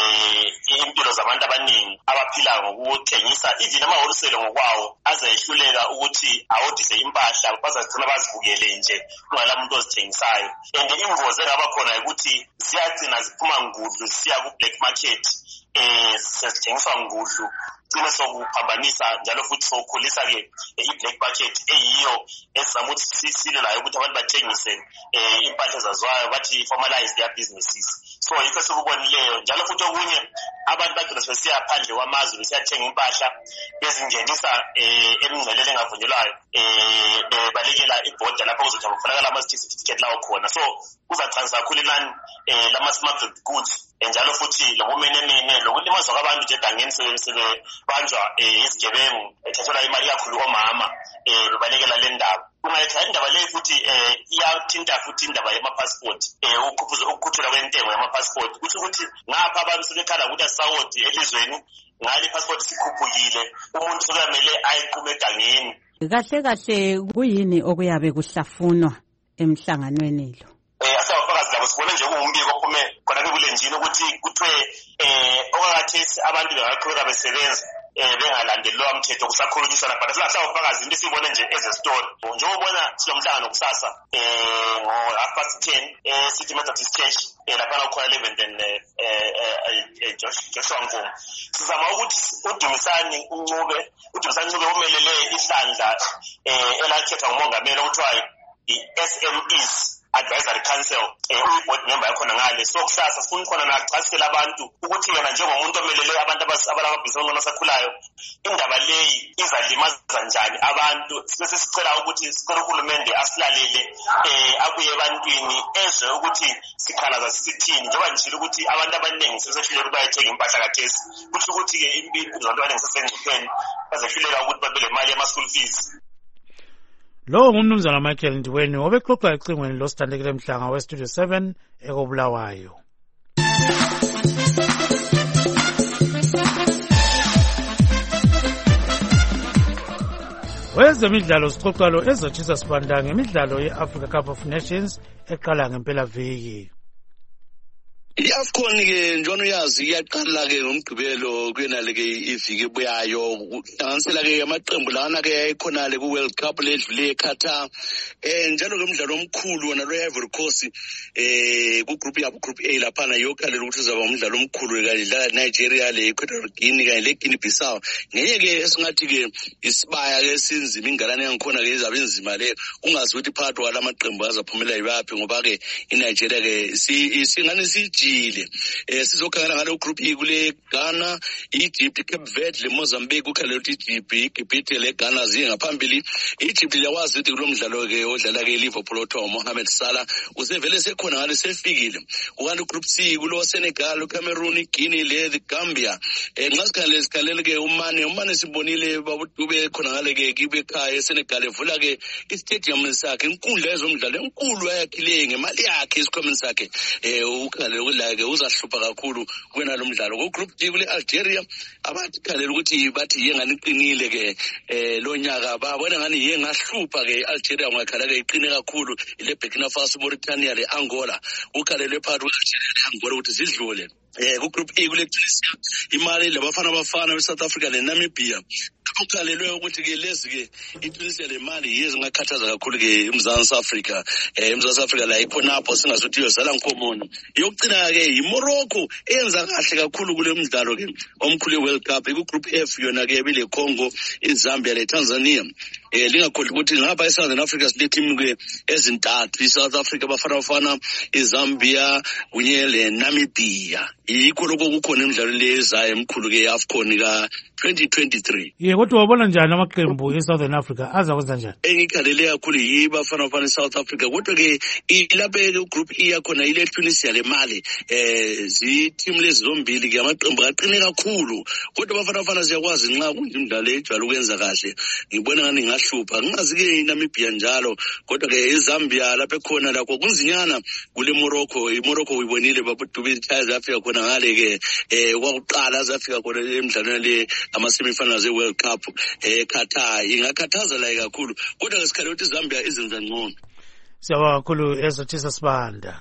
impilo zabantu abaningi abaphila ngokuthengisa. Even amahholiselo ngokwawo azayehluleka ukuthi ahodise impahla bazagcina bazivukele nje kungala muntu ozithengisayo. And ingozi engaba khona ukuthi ziyagcina ziphuma ngudlu siya ku-black market sezithengiswa ngudlu gcine sokuphambanisa njalo futhi sokukhulisa-ke i-black market eyiyo esizama ukuthi sisile layo ukuthi abantu bathengise impahla ezaziwayo bathi formalize their businesses. So yikho sikubonileyo njalo futhi okunye abantu bagcina sebesiya phandle kwamazwe besiyathenga impahla bezingenisa emingceleni engavunyelwayo bebalekela ibhoda lapho kuzothi kufunakala ama-certificate lawo khona. So kuzachanisa kakhulu inani lama-smuggled goods njalo futhi lobumenemene lokulimazwa kwabantu nje dangeni sebebanjwa izigebengu ethathelwa imali kakhulu omama bebalekela le ndaba. Ungayithatha indaba leyo futhi iyathinta futhi indaba yama-passport ukukhutshulwa kwentengo yama-passport. Kuthi ukuthi ngapha abantu sebekhala ukuthi asawodi elizweni ngale i-passport sikhuphukile umuntu sekuyamele ayiqume egangeni. Kahle kuyini okuyabe kuhlafunwa emhlanganweni lo? Asawufakazi labo sibone nje kuwumbiko ophume khona kubulenjini ukuthi kuthiwe okakathesi abantu bengaqhubeka besebenza bengalandelwa umthetho kusakhulunyiswa lapha. Asawufakazi into siyibone nje ezestori njengobona silomhlangano kusasa ngo-10:30 City Methodist Church laphana kukhona 11 Joshua Nkomo. Sizama ukuthi uDumisani Ncube umelele ihlandla elakhethwa ngumongameli okuthiwa i-SMEs Advisory Council board member yakhona ngale. So kusasa sifuna khona nachasisela abantu ukuthi yena njengomuntu omelele abantu abalababhizinisi abasakhulayo indaba leyi izalimaza njani abantu. Sesicela ukuthi sicela uhulumende asilalele abuye ebantwini ezwe ukuthi sikhalaza sisithini njengoba ngishilo ukuthi abantu abaningi sesehluleka bayethenga impahla kathesi. Kuthi ukuthi-ke impilo zabantu abaningi sesengcupheni bazehluleka ukuthi babele imali yama-school fees. Lo ngumnumzana Michael Ndiweni obexoxa ecingweni losithandekile Mhlanga weStudio 7 ekobulawayo. Wezemidlalo sixoxa lo ezotshisa sibanda ngemidlalo ye-Africa Cup of Nations eqala ngempela viki. I-AFCON ke njono yazi iyaqala ke ngomgqibelo kwenale ke iviki ebuyayo hlanganisela ke amaqembu lana ke ayikhonale ku-World Cup ledlule eQatar njalo ke umdlalo omkhulu wona lo Ivory Coast ku-group yabo group A laphana yokhalela ukuthi uzaba umdlalo omkhulu kanye la Nigeria le Equatorial Guinea kanye le Guinea Bissau ngeke ke esingathi ke isibaya ke sinzima ingalane yangikhona ke izabe inzima le kungazi ukuthi phakathi kwala maqembu azaphumela yibaphi ngoba ke iNigeria ke singane sijile sizokhangela ngalo group E kule Ghana, Egypt, Cape Verde le Mozambique ukhalela ukuthi Egypt le Ghana ziye ngaphambili. Egypt yawazi ukuthi kulo mdlalo ke odlala ke Liverpool othiwa Mohamed Salah usevele sekhona ngale sefikile. Ukanti group C kulo Senegal, Cameroon, Guinea le Gambia nxasikhalele ke umane sibonile babudube khona ngale ke kibe ekhaya eSenegal evula ke istadium sakhe inkundla yezomdlalo enkulu ayakhile ngemali yakhe isikhwameni sakhe ukhalela la ke uzahlupha kakhulu kwena lo mdlalo. Ku group D kule Algeria abathi khalela ukuthi bathi yengani iqinile ke lo nyaka babona ngani yengahlupha ke Algeria ngakhala ke iqine kakhulu ile Burkina Faso, Mauritania le Angola ukhalelwe phakathi kwe-Algeria le Angola ukuthi zidlule. Ku group E kule Tunisia imali labafana we-South Africa le Namibia ukhalelwe ukuthi ke lezi ke iTunisia le mali yezingakhathaza kakhulu ke eMzansi Africa la ikhonapho singazothi yozala nkomono. Yokugcina ke iMorocco eyenza kahle kakhulu kule mdlalo ke omkhulu weWorld Cup ku group F yona ke bile Congo, iZambia le Tanzania. Lingakhohlwa ukuthi ngapha eSouthern Africa sile team ke ezintathu iSouth Africa bafana iZambia kunye le Namibia. Yikho lokho kukhona imidlalo lezayo emkhulu ke AFCON ka 2023. Kodwa wabona njani amaqembu eSouthern Africa aza kwenza njani? Engikhalele kakhulu yibafana South Africa kodwa ke ilaphe group E yakhona ile Tunisia le Mali team lezi zombili ke amaqembu aqine kakhulu kodwa bafana siyakwazi nxa kunje imidlalo ejwayele ukwenza kahle ngibona ngani ngahlupha ngingazi ke iNamibia njalo kodwa ke iZambia lapha ekhona lakho kunzinyana kule Morocco uyibonile babudube zafika khona ngale ke kwakuqala zafika khona emidlalweni le ama-semifinals e-World Cup Qatar ingakhathaza la kakhulu kodwa ngesikhathi ukuthi iZambia izenza ngcono. Siyabonga kakhulu ezothisa sibanda.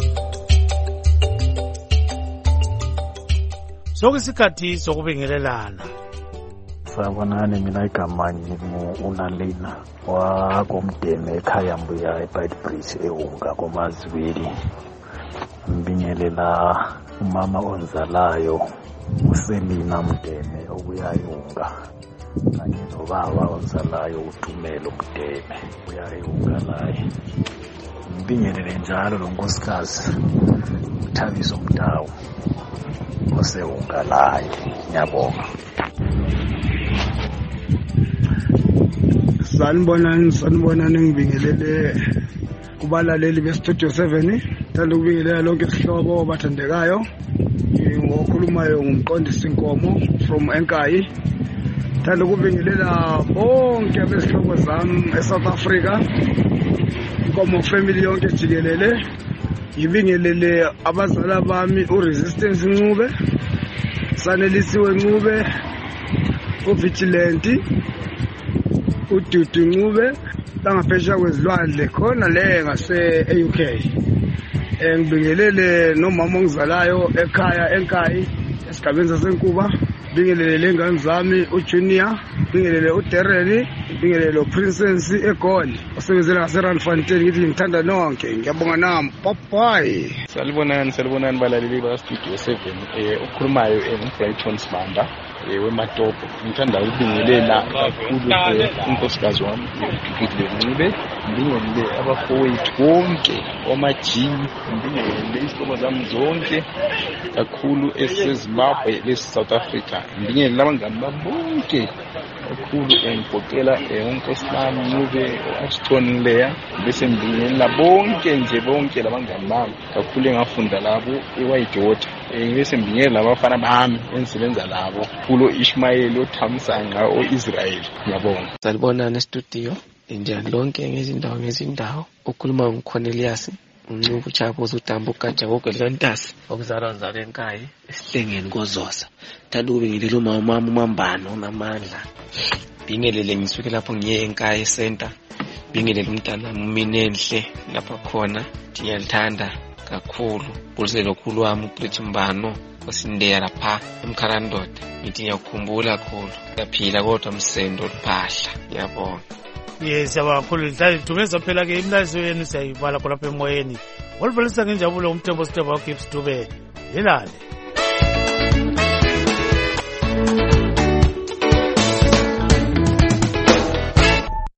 Sokusikhathi sokubingelelana. Sabonani mina igama unalina wakomdeme ekhaya mbuya eBitebridge eHunga komazwili. Mbingelela umama onzalayo uSelina Mdeme obuya eHunga kanye nobaba onzalayo uThumelo Mdeme ubuya eHunga laye. Mbingelele njalo lo nkosikazi uThabiso Mdawu oseHunga laye. Ngiyabonga. Sanibonani ngibingelele kubalaleli beStudio 7 thanda ukubingelela lonke isihlobo bathandekayo. Ngokhulumayo ngumqondisi Nkomo from Enkayi. Thanda ukubingelela bonke abesihlobo zami eSouth Africa, Nkomo family yonke jikelele. Ngibingelele abazala bami uResistance Ncube, Sanelisiwe Ncube, uVigilante, uDudu Ncube langaphesheya kwezilwandle khona le ngase eUK. Ngibingelele nomama ongizalayo ekhaya Enkayi esigabeni saseNkuba. Ngibingelele lengane zami uJunior, ngibingelele uDerrell, ngibingelele uPrincess eGoli osebenzela ngaseRandfontein. Ngithi ngithanda nonke, ngiyabonga nami. Bye. Salibonani balaleli baStudio 7 ukukhulumayo eBrighton Sibanda weMatopo. Ngithanda ukubingelela kakhulu unkosikazi wami Ncube, ngibingelele abafowethu bonke omajini, ngibingelele isihlobo zami zonke kakhulu eseZimbabwe leSouth Africa, ngibingelele abangani bami bonke kakhulu ngibhokela unkosikazi Ncube uAston Leya, bese ngibingelela bonke labangani bami kakhulu engafunda labo eWhitewater. Bese ngibingelela abafana bami engisebenza labo kulo Ishmael, oThamsanqa, oIsrael. Ngiyabonga. Salibonani estudio. njani lonke ngezindawo ukhuluma nguCornelius Ncube Chaboza uDambo uGaja ngoGwelantasi okuzalwa nzalo eNkayi esihlengeni koZosa thanda ukubingelela umama uMambano unamandla bingelele ngisuke lapho ngiye eNkayi center bingelele umntana uMinenhle lapha khona ngiyalithanda kakhulu bulise lokhulu wami uPrithmbano osindeya lapha eMkharandoda ngithi ngiyakukhumbula kakhulu yaphila kodwa msendo liphahla ngiyabonga. Yes, abakhulu lidlali dumeza phela ke imlazo yenu siyayibala khona lapha emoyeni. Walibalisa ngenjabulo umthembo Steve Gibbs Dube. Yelale.